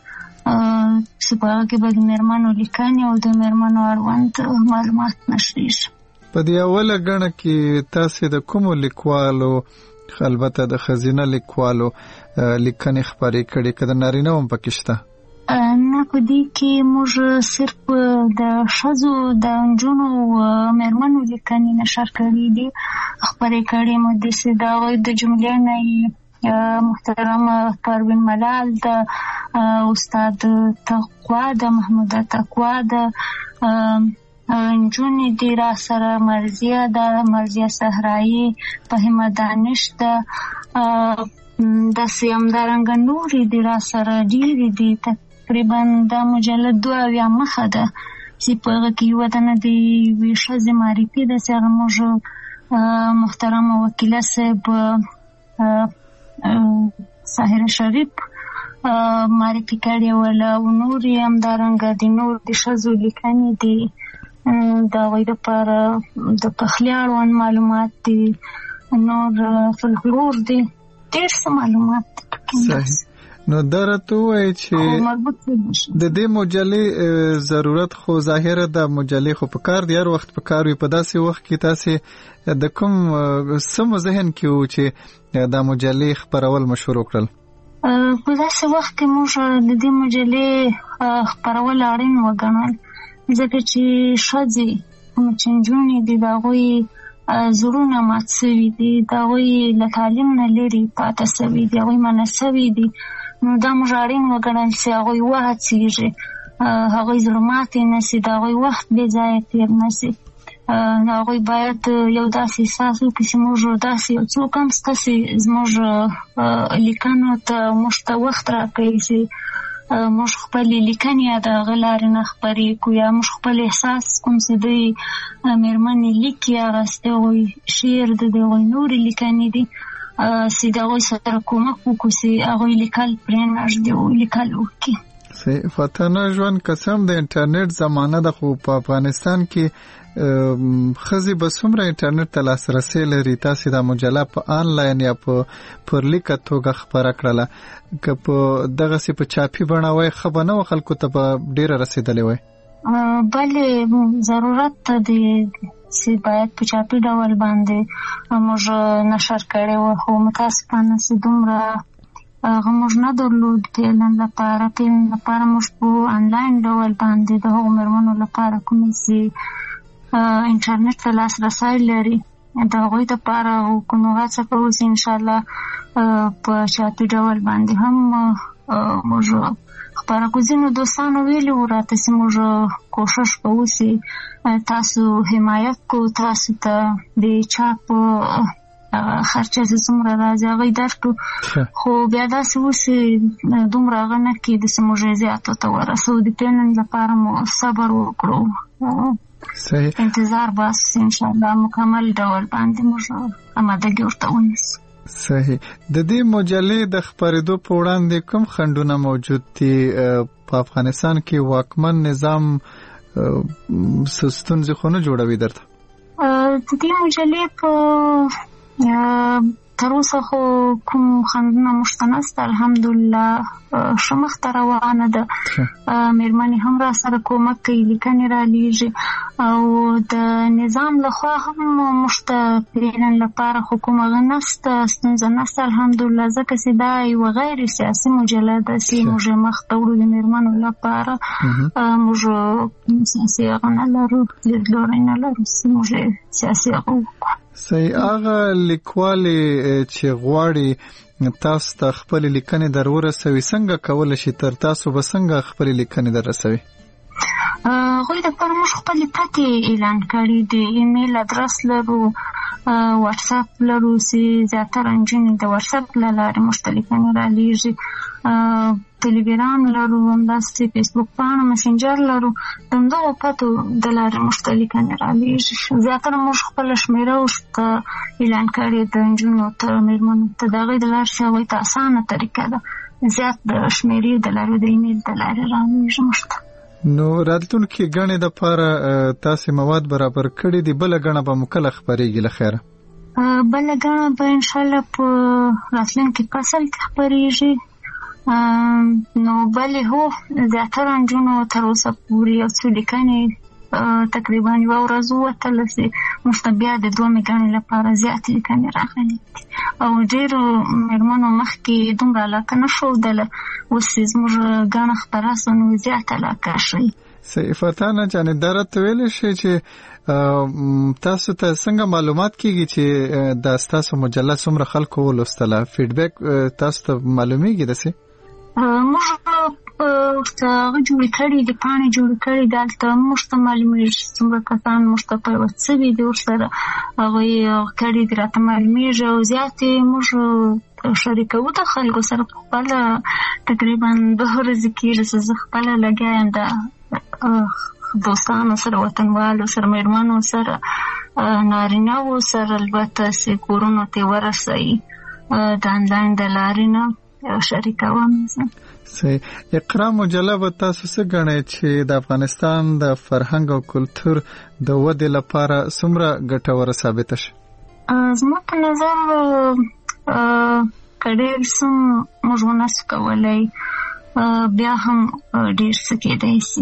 چې په هغه کې به د مېرمنو لیکنې او د مېرمنو اړوند معلومات نشریږي. په دې اوله ګڼه کې تاسې د کومو لیکوالو البته د خزینه لیکوالو لیکنې خبرې کړي کده نارینه هم پکې شته نه په دې کې موږ صرف د ښځو د نجونو مېرمنو لیکنې نشر کړي دي خبرې کړي مو د سیداوي د جملې نه محترم پروین ملال د استاد تقوا د محمود تقوا د نجونې دی را سره مرزیه د مرزیه صحرایي فهمه دانش د د سیم دارنګ نورې دی را سره ډېرې دي تقریبا د مجلد دوه اویا مخه ده چې په هغه کې یوه دنه د یوې ښځې معرفي ده چې هغه موږ محترمه وکیله صاحب ساحره شریف معرفي کړې وله او نور یې همدارنګه د نور د ښځو لیکنې دي د هغوی دپاره د پخلي اړوند معلومات دي نور فلکلور دي ډېر څه معلومات صحیح نو دا راته ووایي چې د دې مجلې ضرورت خو ظاهره د مجلې خو په کار دی هر وخت په کار وي په داسې وخت کې تاسې د کوم سم ذهن کې و چې دا مجلې خپرول مشهور وکړل په داسې وخت کې موږ د دې مجلې خپرول اړین وګڼل ځکه چې ښځې کومې چې نجونې دي د هغوی زړونه مات سوي دي د هغوی له تعلیم نه لرې پاته سوي دي هغوی منع سوي دي نو دا موږ اړین وګڼل چې هغوی وهڅېږي هغوی زړه ماتې نه شي د هغوی وخت بې ځایه تېر نه شي نو هغوی باید یو داسې احساس وکړي چې موږ داسې یو څوک هم شته چې زموږ لیکنو ته موږ ته وخت راکوي چې موږ خپلې لیکنې د هغه لارې نه خپرې کړو یا موږ خپل احساس کوم چې دوی مېرمنې لیکي هغه چې د هغوی شعر د هغوی نورې لیکنې دي چې د هغوی سره کومک وکړو چې هغوی لیکل پرې نږدې لیکل وکړي فاتانه ژوند قسم د انټرنیټ زمانه ده خو په افغانستان کې خزي به څومره انټرنیټ ته لاسرسي لري تاسو د مجله په آنلاین یا په پر لیکه توګه خبره کړله که په دغه سي په چاپي بڼه وای خبر نه خلکو ته به ډیره رسیدلې وای بلې ضرورت دی چې باید په چاپي ډول باندې موږ نشر کړي و خو متاسفانه چې دومره هغه موږ نه درلود پیلن لپاره پیلن لپاره موږ په آنلاین ډول باندې د هغو مېرمنو لپاره کومې چې انټرنیټ ته لاسرسی لري د هغوی دپاره کومه هڅه کوو چې انشاءالله په چاپي ډول باندې هم موږ خپاره کړو ځینو دوستانو ویلي وو راته چې موږ کوشش کوو چې تاسو حمایت کوو تاسو ته د چاپ خرچه چې څومره راځي هغه یې درکړو خو بیا داسې و چې دومره هغه نه کېده چې موږ یې زیاتو ته ورسوو د پیلن لپاره مو صبر وکړو صحیح انتظار بس انشاءالله مکمل ډول باندې موږ آمادګي ورته ونیسو صحیح د دې مجلې د خپرېدو په وړاندې کوم خنډونه موجود دي په افغانستان کې واکمن نظام ستونزې خو نه جوړوي درته د دې مجلې په تر اوسه خو کوم خنډونه موږ ته نشته الحمدلله ښه مخته روانه ده مېرمنې هم را سره کومک کوي لیکنې رالیږي او د نظام لخوا هم موږ ته پیلن لپاره خو کوم هغه نشته ستونزه نشته الحمدلله ځکه چې دا یوه غیر سیاسي مجله ده چې موږ یې مخته وړو د مېرمنو لپاره موږ سیاسي هغه نه لرو لیدلوری نه لرو چې موږ یې سیاسي هغه وکړو صحیح هغه لیکوالې چې غواړي تاسو ته خپل لیکنې در ورسوي څنګه کولی شي تر تاسو به څنګه خپل لیکنې در رسوي هغوی دپاره موږ خپلې پتې اعلان کړي د ایمیل ادرس لرو واتساپ لرو چې زیاتره نجونې د واتساپ له لارې موږ ته لیکنې رالیږي ټلګرام لرو همداسې فیسبوک پاڼه مسنجر لرو د همدغو پتو د لارې موږ ته لیکنې رالیږي زیاتره موږ خپله شمېره ورته اعلان کړې د نجونو ته مېرمنو ته د هغې د لارې چې هغوی ته اسانه طریقه ده زیات د شمېرې د لارې د ایمیل د لارې رالیږي موږ ته نو راتلونکي ګڼې دپاره تاسې مواد برابر کړي دي بله ګڼه به مو کله خپرېږي له خیره بله ګڼه به انشاءالله په راتلونکي فصل کې خپرېږي نو بلې هو زیاتره نجونو تر اوسه پورې یو څو لیکنې تقریبا یو ورځ وتل سي مستبیا د دوه میګانې لپاره زیات لیکنې راغلي او ډېر مېرمنو مخکې دومره علاقه نه ښودله اوس چې زموږ ګڼه خپره سوه نو زیات علاقه ښیي. صحیح فتانه جانې دا راته ویلی شئ چې تاسو ته څنګه معلومات کیږي چې دا ستاسو مجله څومره خلکو ولوستله فیډبیک تاسو ته معلومیږي داسې؟ موږ هغه جوړې کړي دي پاڼې جوړې کړي دي هلته موږ ته معلومېږي چې څومره کسان موږ ته په یوه څه وي دي ورسره هغوی کړي دي راته معلومېږي او زیات یې موږ شریکوو د خلکو سره په خپله تقریبا دوه ورځې کېږي چې زه خپله لګیا یم د دوستانو سره وطنوالو سره مېرمنو سره نارینهو سره البته چې کورونو ته ورسوي د انلاین د لارې نه شریکوم زه. صحیح. اقرا مجله به تاسو څه ګڼئ چې د افغانستان د فرهنګ او کلتور د ودې لپاره څومره ګټوره ثابته شي؟ زما په نظر که ډېر څه موږ ونه سو کولی بیا هم ډېر څه کېدی سي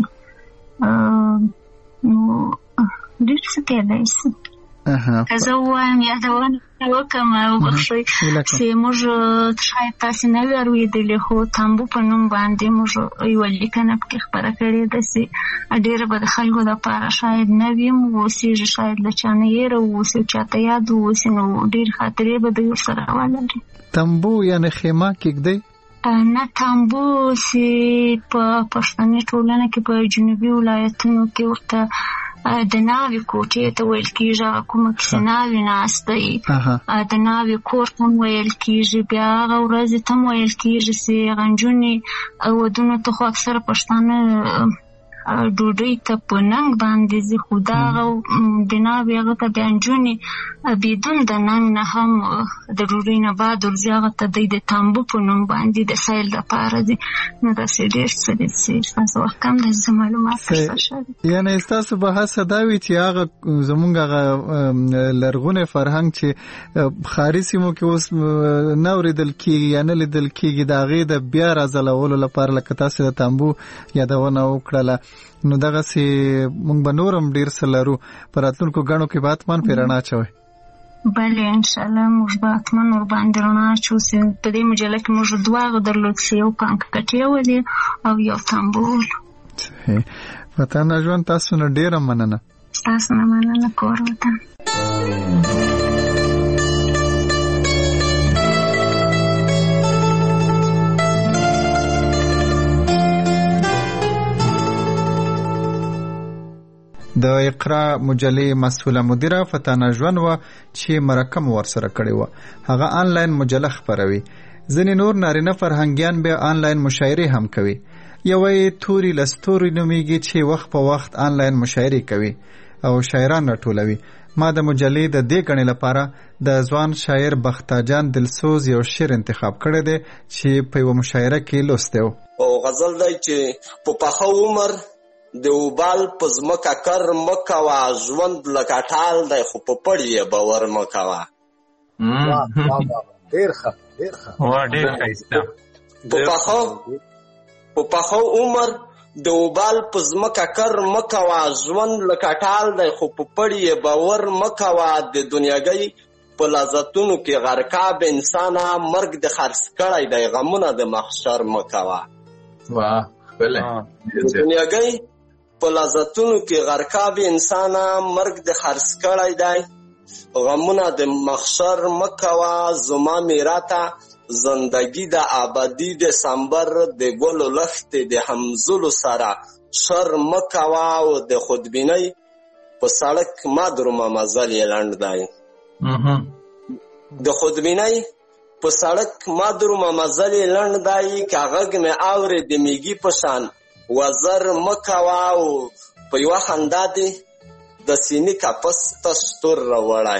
نو ډېر څه کېدی سي که زه ووایم یادونه وکړم وبخښئ چې موږ شاید تاسې نه وي اورېدلې خو تامبو په نوم باندې موږ یوه لیکنه پکې خپره کړې ده چې ډېره به د خلکو دپاره شاید نه وي واوسېږي شاید له چا نه یېره واوسي چاته یاد واوسي نو ډېرې خاطرې به دوی ورسره ولري. تامبو یعنې خیمه کېږدئ؟ نه تامبو چې په پښتني ټولنه کې په جنوبي ولایتونو کې ورته د ناوې کوټې ته ویل کېږي هغه کومه کښې ناوې ناسته وي د ناوې کور ته هم ویل کېږي بیا هغه ورځې ته هم ویل کېږي چې هغه نجونې ودونو ته خو اکثره پښتانه ډوډۍ ته په ننګ باندې ځي خو دا هغه د ناوې هغه ته بیا نجونې بدون د ننګ نه هم د ډوډۍ نه بعد ورځي هغه ته دوی د تامبو په نوم باندې د سیل دپاره دي نو داسې ډېر څه دي چې ستاسو وخت کم دی زه معلومات ترلاسه شوي یعنې ستاسو به هڅه دا وي چې هغه زمونږ هغه لرغونی فرهنګ چې ښاري سیمو کې اوس نه اورېدل کېږي یا نه لیدل کېږي د هغې د بیا راځلولو لپاره لکه تاسې د تامبو یادونه وکړله نو دغسې موږ به نور هم ډېر څه لرو په راتلونکو ګڼو کې به حتما پرې رڼا اچوئ. بلې انشاءالله موږ به حتما ورباندې رڼا اچو چې په دې مجله کې موږ دوه هغه درلود چې یو پانککټې ولې او یو تامبو ولو. فتانه ژوند تاسو نه ډېره مننه. تاسو نه مننه کور وطن. د اقرا مجلې مسؤله مدیره فتانه ژوند وه چې مرکه مو ورسره کړې وه. هغه آنلاین مجله خپروي. ځینې نور نارینه فرهنګیان بیا آنلاین مشاعرې هم کوي. یوه یې توري له ستوري نومیږي چې وخت په وخت آنلاین مشاعرې کوي او شاعران راټولوي. ما د مجلې د دې ګڼې لپاره د ځوان شاعر بختاجان دلسوز یو شعر انتخاب کړی دی چې په یوه مشاعره کې لوستی و. او غزل دی چې په پخه عمر د وبال په ځمکه کر مه کوه ژوند لکه ټال دی خو په پړي یې باور مه کوه. ډېر ښه ډېر ښه ډېر ښایسته. په پخه عمر د وبال په ځمکه کر مه کوه ژوند لکه ټال دی خو په پړي یې باور مه کوه د دنیاګۍ په لذتونو کې غرقاب انسانه مرګ د خرڅ کړی دی غمونه د محشر مه کوه. د دنیاګۍ په لذتونو کې غرقاب انسانه مرګ د خرڅ کړی دی غمونه د محشر مه کوه زما میراته زندگی د ابدي دسمبر د ګلو لښتې د همزلو سره شر مه کوه او د خودبینۍ په سړک ما درومه مزل یې لنډ دی. د خودبینۍ په سړک ما درومه مزل یې لنډ دی که غږ مې اورې د میږي په شان وزر مه کوه او په یوه خندا دې د سینې کپس تش تور راوړی.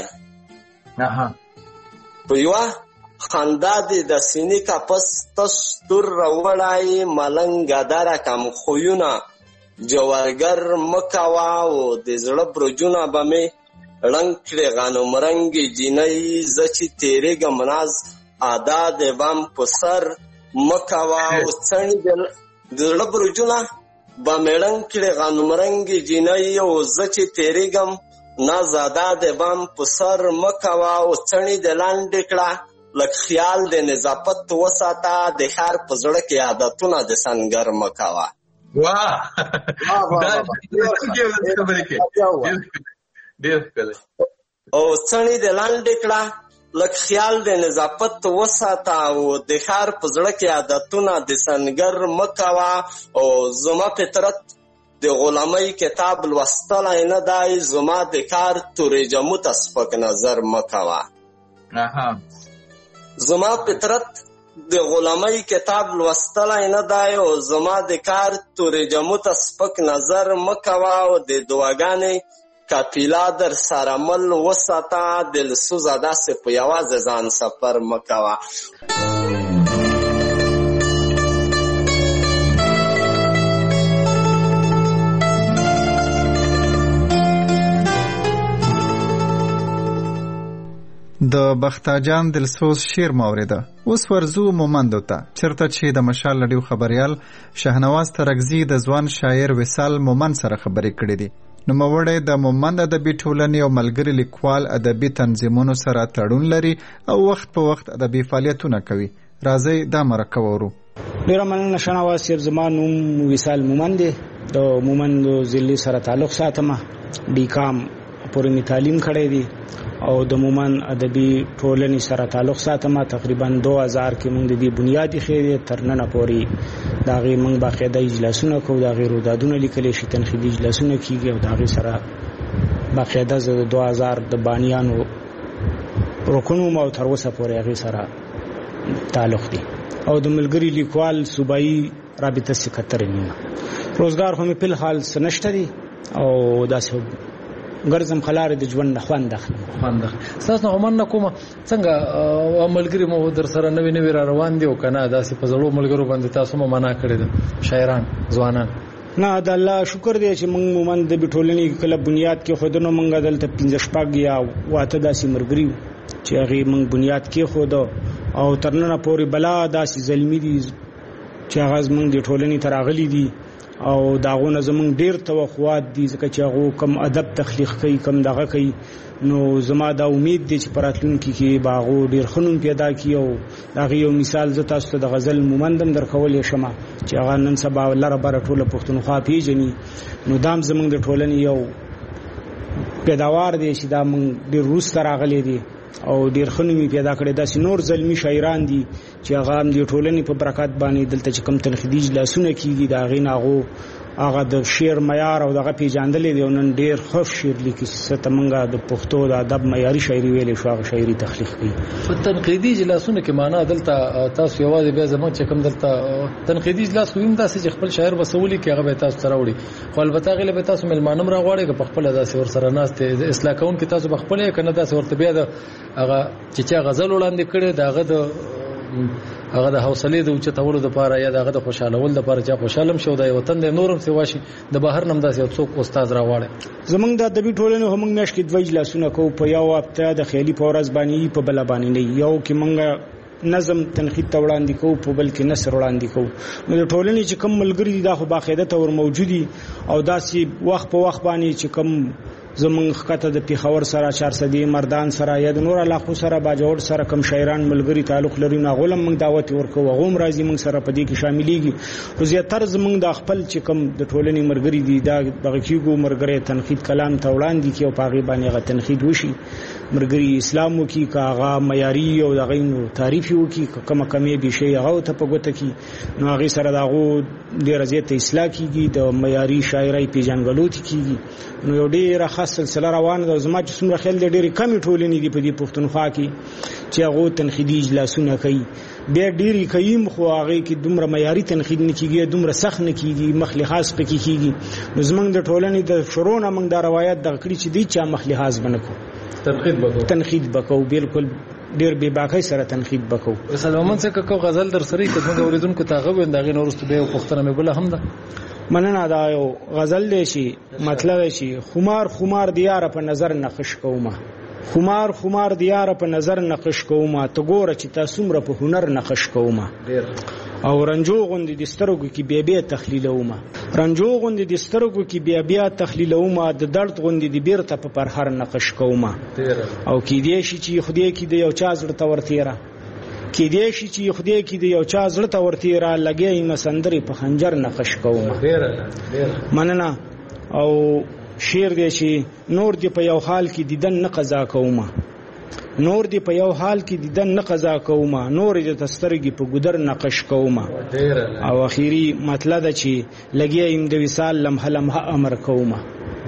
په یوه خندا دې د سینې کپس تش تور راوړی ملنګه دره کم خویونه جوارګر مه کوه او د زړه برجونه به مې ړنګ کړې غنم رنګې جینۍ زه چې تېرېږم ناز ادا د بم په سر مه کوه او څڼې د زړه برجونه با میړنګ کړي غنمرنګې جینۍ او زه چې تېرېږم نه زاده د بم په سر مه کوه او څڼې د لنډې کړه لږ خیال د نظافت وساته د ښار په زړه کې عادتونه د سنګر مه کوه. او څڼې د لنډې کړه لږ خیال د نظافت وساته او د ښار په زړه کې عادتونه د سنګر مه کوه. او زما فطرت د غلامۍ کتاب لوستلی نه دی، زما د کار تورجمو ته سپک نظر مه کوه. زما فطرت د غلامۍ کتاب لوستلی نه دی او زما د کار تورجمو ته سپک نظر مه کوه. او د دعاګانې قافله در سره مل وساته، دلسوزه داسې په یوازې ځان سفر مه کوه. د بختاجان دلسوز شعر موریده. اوس ورزو مومندو ته چرته چې د مشال لډیو خبريال شهنواز ترکزی د ځوان شاعر وصال مومند سره خبرې کړې دي. نوموړی د مومند ادبي ټولنې او ملګري لیکوال ادبي تنظیمونو سره تړون لري او وخت په وخت ادبي فعالیتونه کوي. راځي دا مرکه وورو. ډیره مننه شهنواز صاحب. زما نوم وصال مومند دی. د مومند ضلع سره تعلق ساتم. ډي کام پورې می تعلیم کړی دی او د مومند ادبي ټولنې سره تعلق ساتم. تقریبا دو هزار کې موږ د دې بنیادی خېری تر نن پورې دا غي موږ باقاعده اجلاسونه کوو، دا غي رودادونه لیکل شي، تنقیدي اجلاسونه کیږي او دا غي سره باقاعده د دو هزار د بانیانو رکنو مو تر اوسه پورې غي سره تعلق دی. او د ملګری لیکوال صوبایي رابطه سکرټری نیمه روزګار هم په حال سنشت دي او داسې ګرځم خلاره د ژوند نه خوند اخلم. خوند تاسو عمر نه کوم څنګه ملګری مو در سره نوې نوې را روان دي او کنه داسې په زړو ملګرو باندې تاسو مو معنا کړی دي شاعران ځوانان؟ نه د الله شکر دی چې موږ مومند د ټولنې کله بنیاد کې خودنو موږ دلته پنځه شپږ یا واته داسې مرګري چې هغه موږ بنیاد کې خود او ترنه پورې بلا داسې ظلمي دي چې هغه موږ د ټولنې تراغلي دي او داغونه زمونږ ډیر توقعات دي ځکه چې هغه کم ادب تخلیق کوي، کم دغه کوي. نو زما دا امید دی چې پراتلونکي کې باغو ډیر خنون پیدا کی او دغه یو مثال ز تاسو ته د غزل مومندم درکولې شمه چې هغه نن سبا لره بره ټوله پښتونخوا پیژني. نو دام زمونږ د ټولنې یو پیداوار دی چې دا موږ ډیر روس راغلي دي او ډیر خنومي پیدا کړي. داسې نور ظلمي شاعران دي چې هغه هم د ټولنې په برکت باندې دلته چې کم تنقیدي اجلاسونه کیږي دا غي ناغو هغه د شعر معیار او دغه پیژندلې دی. نن ډیر خوف شعر لیکي چې منګه د پښتو د ادب معیاري شاعري ویلې شو هغه شاعري تخلیق کوي. په تنقیدي اجلاسونه کې معنا دلته تاسو یوازې بیا زموږ چې کوم دلته تنقیدي اجلاس ویم تاسو چې خپل شاعر وسولي کې هغه به تاسو سره وړي، خو البته غل به تاسو ملمانم راغواړي په خپل داسې ور سره ناشته اصلاح کون کې تاسو بخپل کنه داسې ورته بیا د هغه چې چا غزل وړاندې کړي داغه د هغه د حوصله د اوچ تولو د پاره یا دغه د خوشاله ول د پاره چې خوشالم شو د وطن د نورم سی واشي د بهر نم داسې یو څوک استاد راوړي. زمونږ د ادبي ټولنې هم مېش کې دوه اجلاسونه کوو په یو هفته د خیالي پورز باندې په بل باندې نه یو کې مونږ نظم تنقید ته وړاندې کوو په بل کې نثر وړاندې کوو. نو د ټولنې چې کوم ملګری دي دا خو باقاعده تور موجودي او داسې وخت په وخت باندې چې کوم زمونږ خطه د پیښور سره چار سدي مردان سره یا د نور علاقو سره باجوړ سره کم شاعران ملګری تعلق لري نه غولم موږ دعوت ورکو غوم راځي موږ سره په دې کې شاملېږي. خو زیاتره زمونږ د خپل چې کم د ټولنې ملګری دي دا دغه کیګو مرګره تنقید کلام ته وړاندې کی او پاغي باندې غو تنقید وشي مرګری اسلام وکي کاغه معیاري او دغه نو تعریف وکي کومه کمې به شي هغه ته په ګوته کی نو هغه سره دغه ډیر زیات اصلاح کیږي د معیاري شاعرۍ پیژنګلو کیږي. نو یو ډیر سلسله روانه ده. زما چې څومره خیال دی ډېری کمی ټولنې دي په دې پښتونخوا کې چې هغه تنقیدي اجلاسونه کوي بیا ډېری کوي خو هغه کې دومره معیاري تنقید نه کیږي دومره سخت نه کیږي مخلص پکې کیږي. نو زمونږ د ټولنې د شرونه موږ د روایت د کړي چې دی چې مخلص بنکو تنقید وکړو تنقید وکړو بالکل ډېر به باقی سره تنقید وکړو. سلامون څخه کو غزل در سره کې موږ اوریدونکو ته غو اندغه نورست به پښتنه مې بل هم ده مننه دا یو غزل دی شي مطلب شي خمار خمار دیار په نظر نقش کومه خمار خمار دیار په نظر نقش کومه ته ګوره چې تاسو مر په هنر نقش کومه. او رنجو غوندې د سترګو کې بیا بیا تخلیلومه رنجو غوندې د سترګو کې بیا بیا تخلیلومه د درد غوندې د بیرته په پرهر نقش کومه او کې دې شي چې خدای کې د یو چا زړه ته ورتیره کې دې شي چې خدای کې د یو چا زړه ته ورتیره لګي مسندري په خنجر نقش کومه مننه او شیر دی چې نور دی په یو حال کې دیدن نه قضا کومه نور دی په یو حال کې دیدن نه قضا کومه نور د تسترګي په ګدر نقش کومه او اخیری مطلب دا چې لګیم د وصال لمحه لمحه امر کومه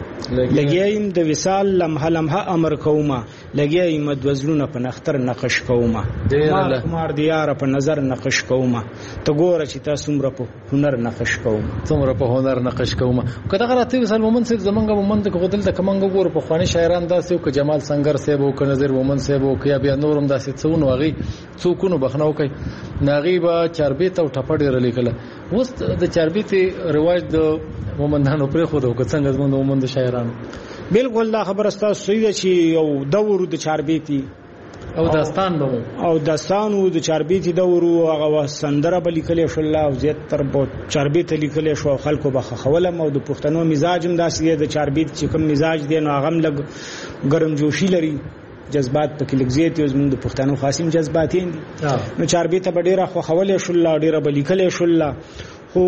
لګیم د وصال لمحه لمحه امر کومه لګیم د وزلونه په نختر نقش کومه مار مار دیاره په نظر نقش کومه ته ګوره چې تاسو مر په هنر نقش کومه څومره په هنر نقش کومه کله غراته وصال مومن صاحب زمونږ مومن د غدل د کمنګ ګور په خواني شاعران داسې او جمال سنگر صاحب او نظر مومن صاحب او کیا بیا نورم داسې څونو غي څوکونو بخنو کوي ناغي با چاربیت او ټپړ لري کله وست د چاربیت رواج د مومندانو پر خو د څنګه زموږ مومن د شاعرانو بالکل دا خبره ستاسو صحیح ده چې یو دور د چاربیتی او داستان به او داستانو د چاربیتی دور او هغه سندره به لیکلې شو الله او زیات تر بو چاربیت لیکلې شو خلکو به خولم او د پښتنو مزاجم داسې د چاربیت چې کوم مزاج دی نو هغه لګ ګرم جوشي لري جذبات پکې لګزیت یو زموږ د پښتنو خاصم جذبات دي نو چاربیت به ډیره خو خولې شو الله ډیره به لیکلې شو الله خو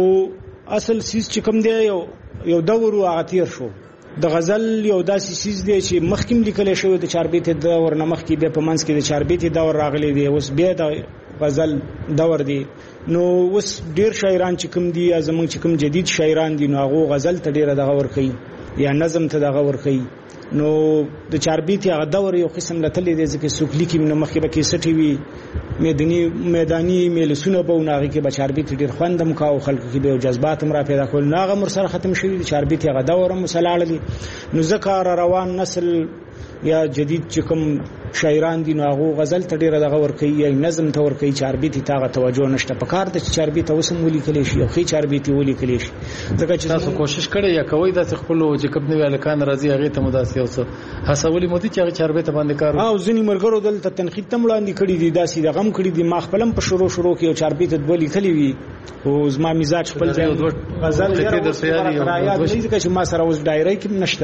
اصل سیس چې کوم دی یو یو دور او غتیر شو د غزل یو داسې سیس دی چې مخکیم لیکل شوی د چاربیت دور نه مخکې به په منځ کې د چاربیت دور راغلی دی اوس بیا د غزل دور دی نو اوس ډیر شاعران چې کوم دي زمونږ چې کوم جدید شاعران دي نو هغه غزل ته ډیر دغه ور کوي یا نظم ته دغه ور کوي نو د چاربیت هغه دور یو قسم لتلې دی ځکه سوکلی کې نو مخکې به کې سټي وي میدانی میدانی ملسونه به ناغي کې به چاربیت ډیر خوندم کا او خلکو کې به جذبات هم را پیدا کول ناغه مر سره ختم شوی د چاربیت هغه دور مسلاړلی نو ذکر روان نسل یا جدید چې کوم شاعران دي نو هغه غزل ته ډیره دغه ور کوي یا نظم ته ور کوي چاربیت ته توجه نشته په کار د چاربیت اوسم ولي کلی شي او خي چاربیت ولي کلی شي ځکه چې تاسو کوشش کړی یا کوي د خپل چې کوم نوې الکان راځي هغه ته مداسي اوسه هڅولې مو دي چې چاربیت باندې کار او ځینی مرګرو دلته تنقید تم وړاندې کړی دي داسې د غم کړی دي ما خپلم په شروع شروع کې چاربیت د ولي کلی وي او زما مزاج خپل ځای غزل کې د سیاري او ځکه چې ما سره اوس ډایری کې نشته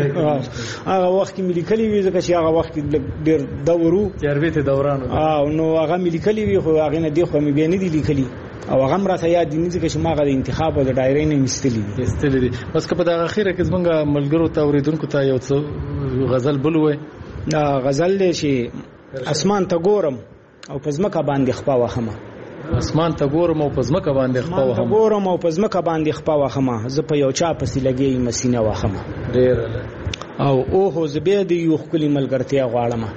هغه وخت کې ملي کلی وي ځکه چې هغه وخت ډیر دورو چاربیت دوران او نو هغه ملي کلی وي خو هغه نه دی خو مې بیا نه دی لیکلی او هغه راته یاد دي ځکه چې ما غو د انتخاب او د ډایری نه مستلی دي مستلی دي بس که په دغه اخیره کې زمونږ ملګرو ته اوریدونکو ته یو څه غزل بلوي دا غزل دی چې اسمان ته ګورم او پزمکه باندې خپا وهمه اسمان ته ګورم او پزمکه باندې خپا وهمه اسمان ته ګورم او پزمکه باندې خپا وهمه زه په یو چا پسې لګي مسینه وهمه ډیر او اوه زبې د یو خپل ملګرتیا غواړم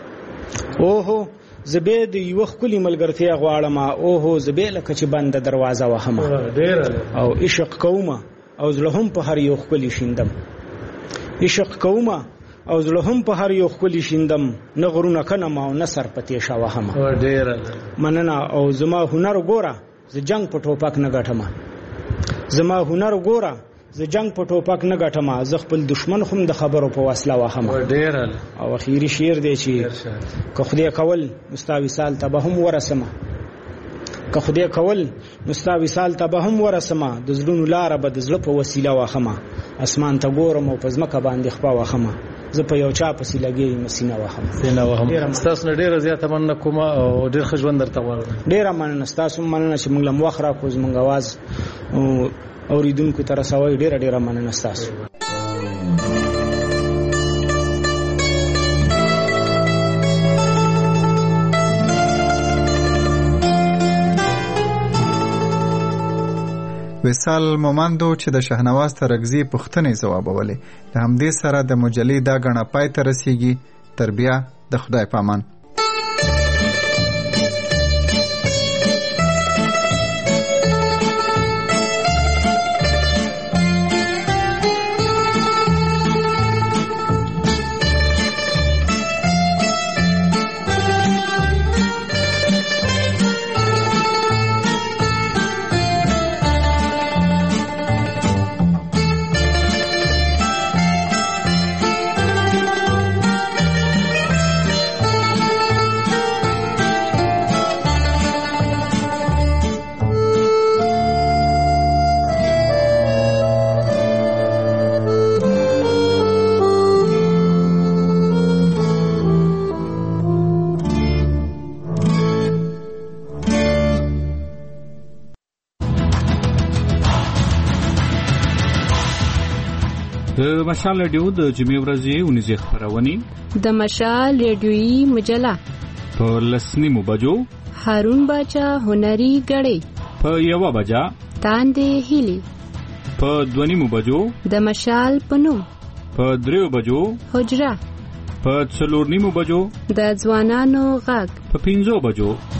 اوه زبې د یو خپل ملګرتیا غواړم اوه زبې لکه چې بند دروازه وهمه ډیر او عشق کومه او زړه هم په هر یو خپل شیندم عشق کومه او زړه هم په هر یو خپل شیندم نه غرونه کنه ما نه سر پته شاوهمه ډیر مننه او زما هنر ګوره ز جنگ په ټوپک نه غټم زما هنر ګوره ز جنگ په ټوپک نه غټم ز خپل دشمن خو د خبرو په وسله وهمه ډیر او اخیری شعر دی چې که خدای کول مستوي سال ته به هم ورسمه که خدای کول مستوي سال ته به هم ورسمه د زړونو لار به د زړه په وسیله وهمه اسمان ته ګورم او پزمکه باندې خپا وهمه زه په یو چا پسې لګي مسینه وهم سینه وهم تاسو نه ډیره زیاته مننه کوم او ډیر ښه ژوند درته غواړم ډیره مننه تاسو مننه چې موږ لم وخره کوز موږ आवाज اوریدونکو ته رسوي ډیره ډیره مننه تاسو وصال مومندو چې د شهنواز ترغزي پښتنې ځوابولې د همدې سره د مجلې دا غڼه پای ته رسیږي تر بیا د خدای پامان د مشال رادیو د جمعې ورځې ونیزه خبرونه د مشال رادیویي مجله په لسنیمو بجو هارون باچا هنري غړي په یو بجا تاندې هلي په دونیمو بجو د مشال پنوم په دریو بجو حجره په څلورنیمو بجو د ځوانانو غږ په پنځو بجو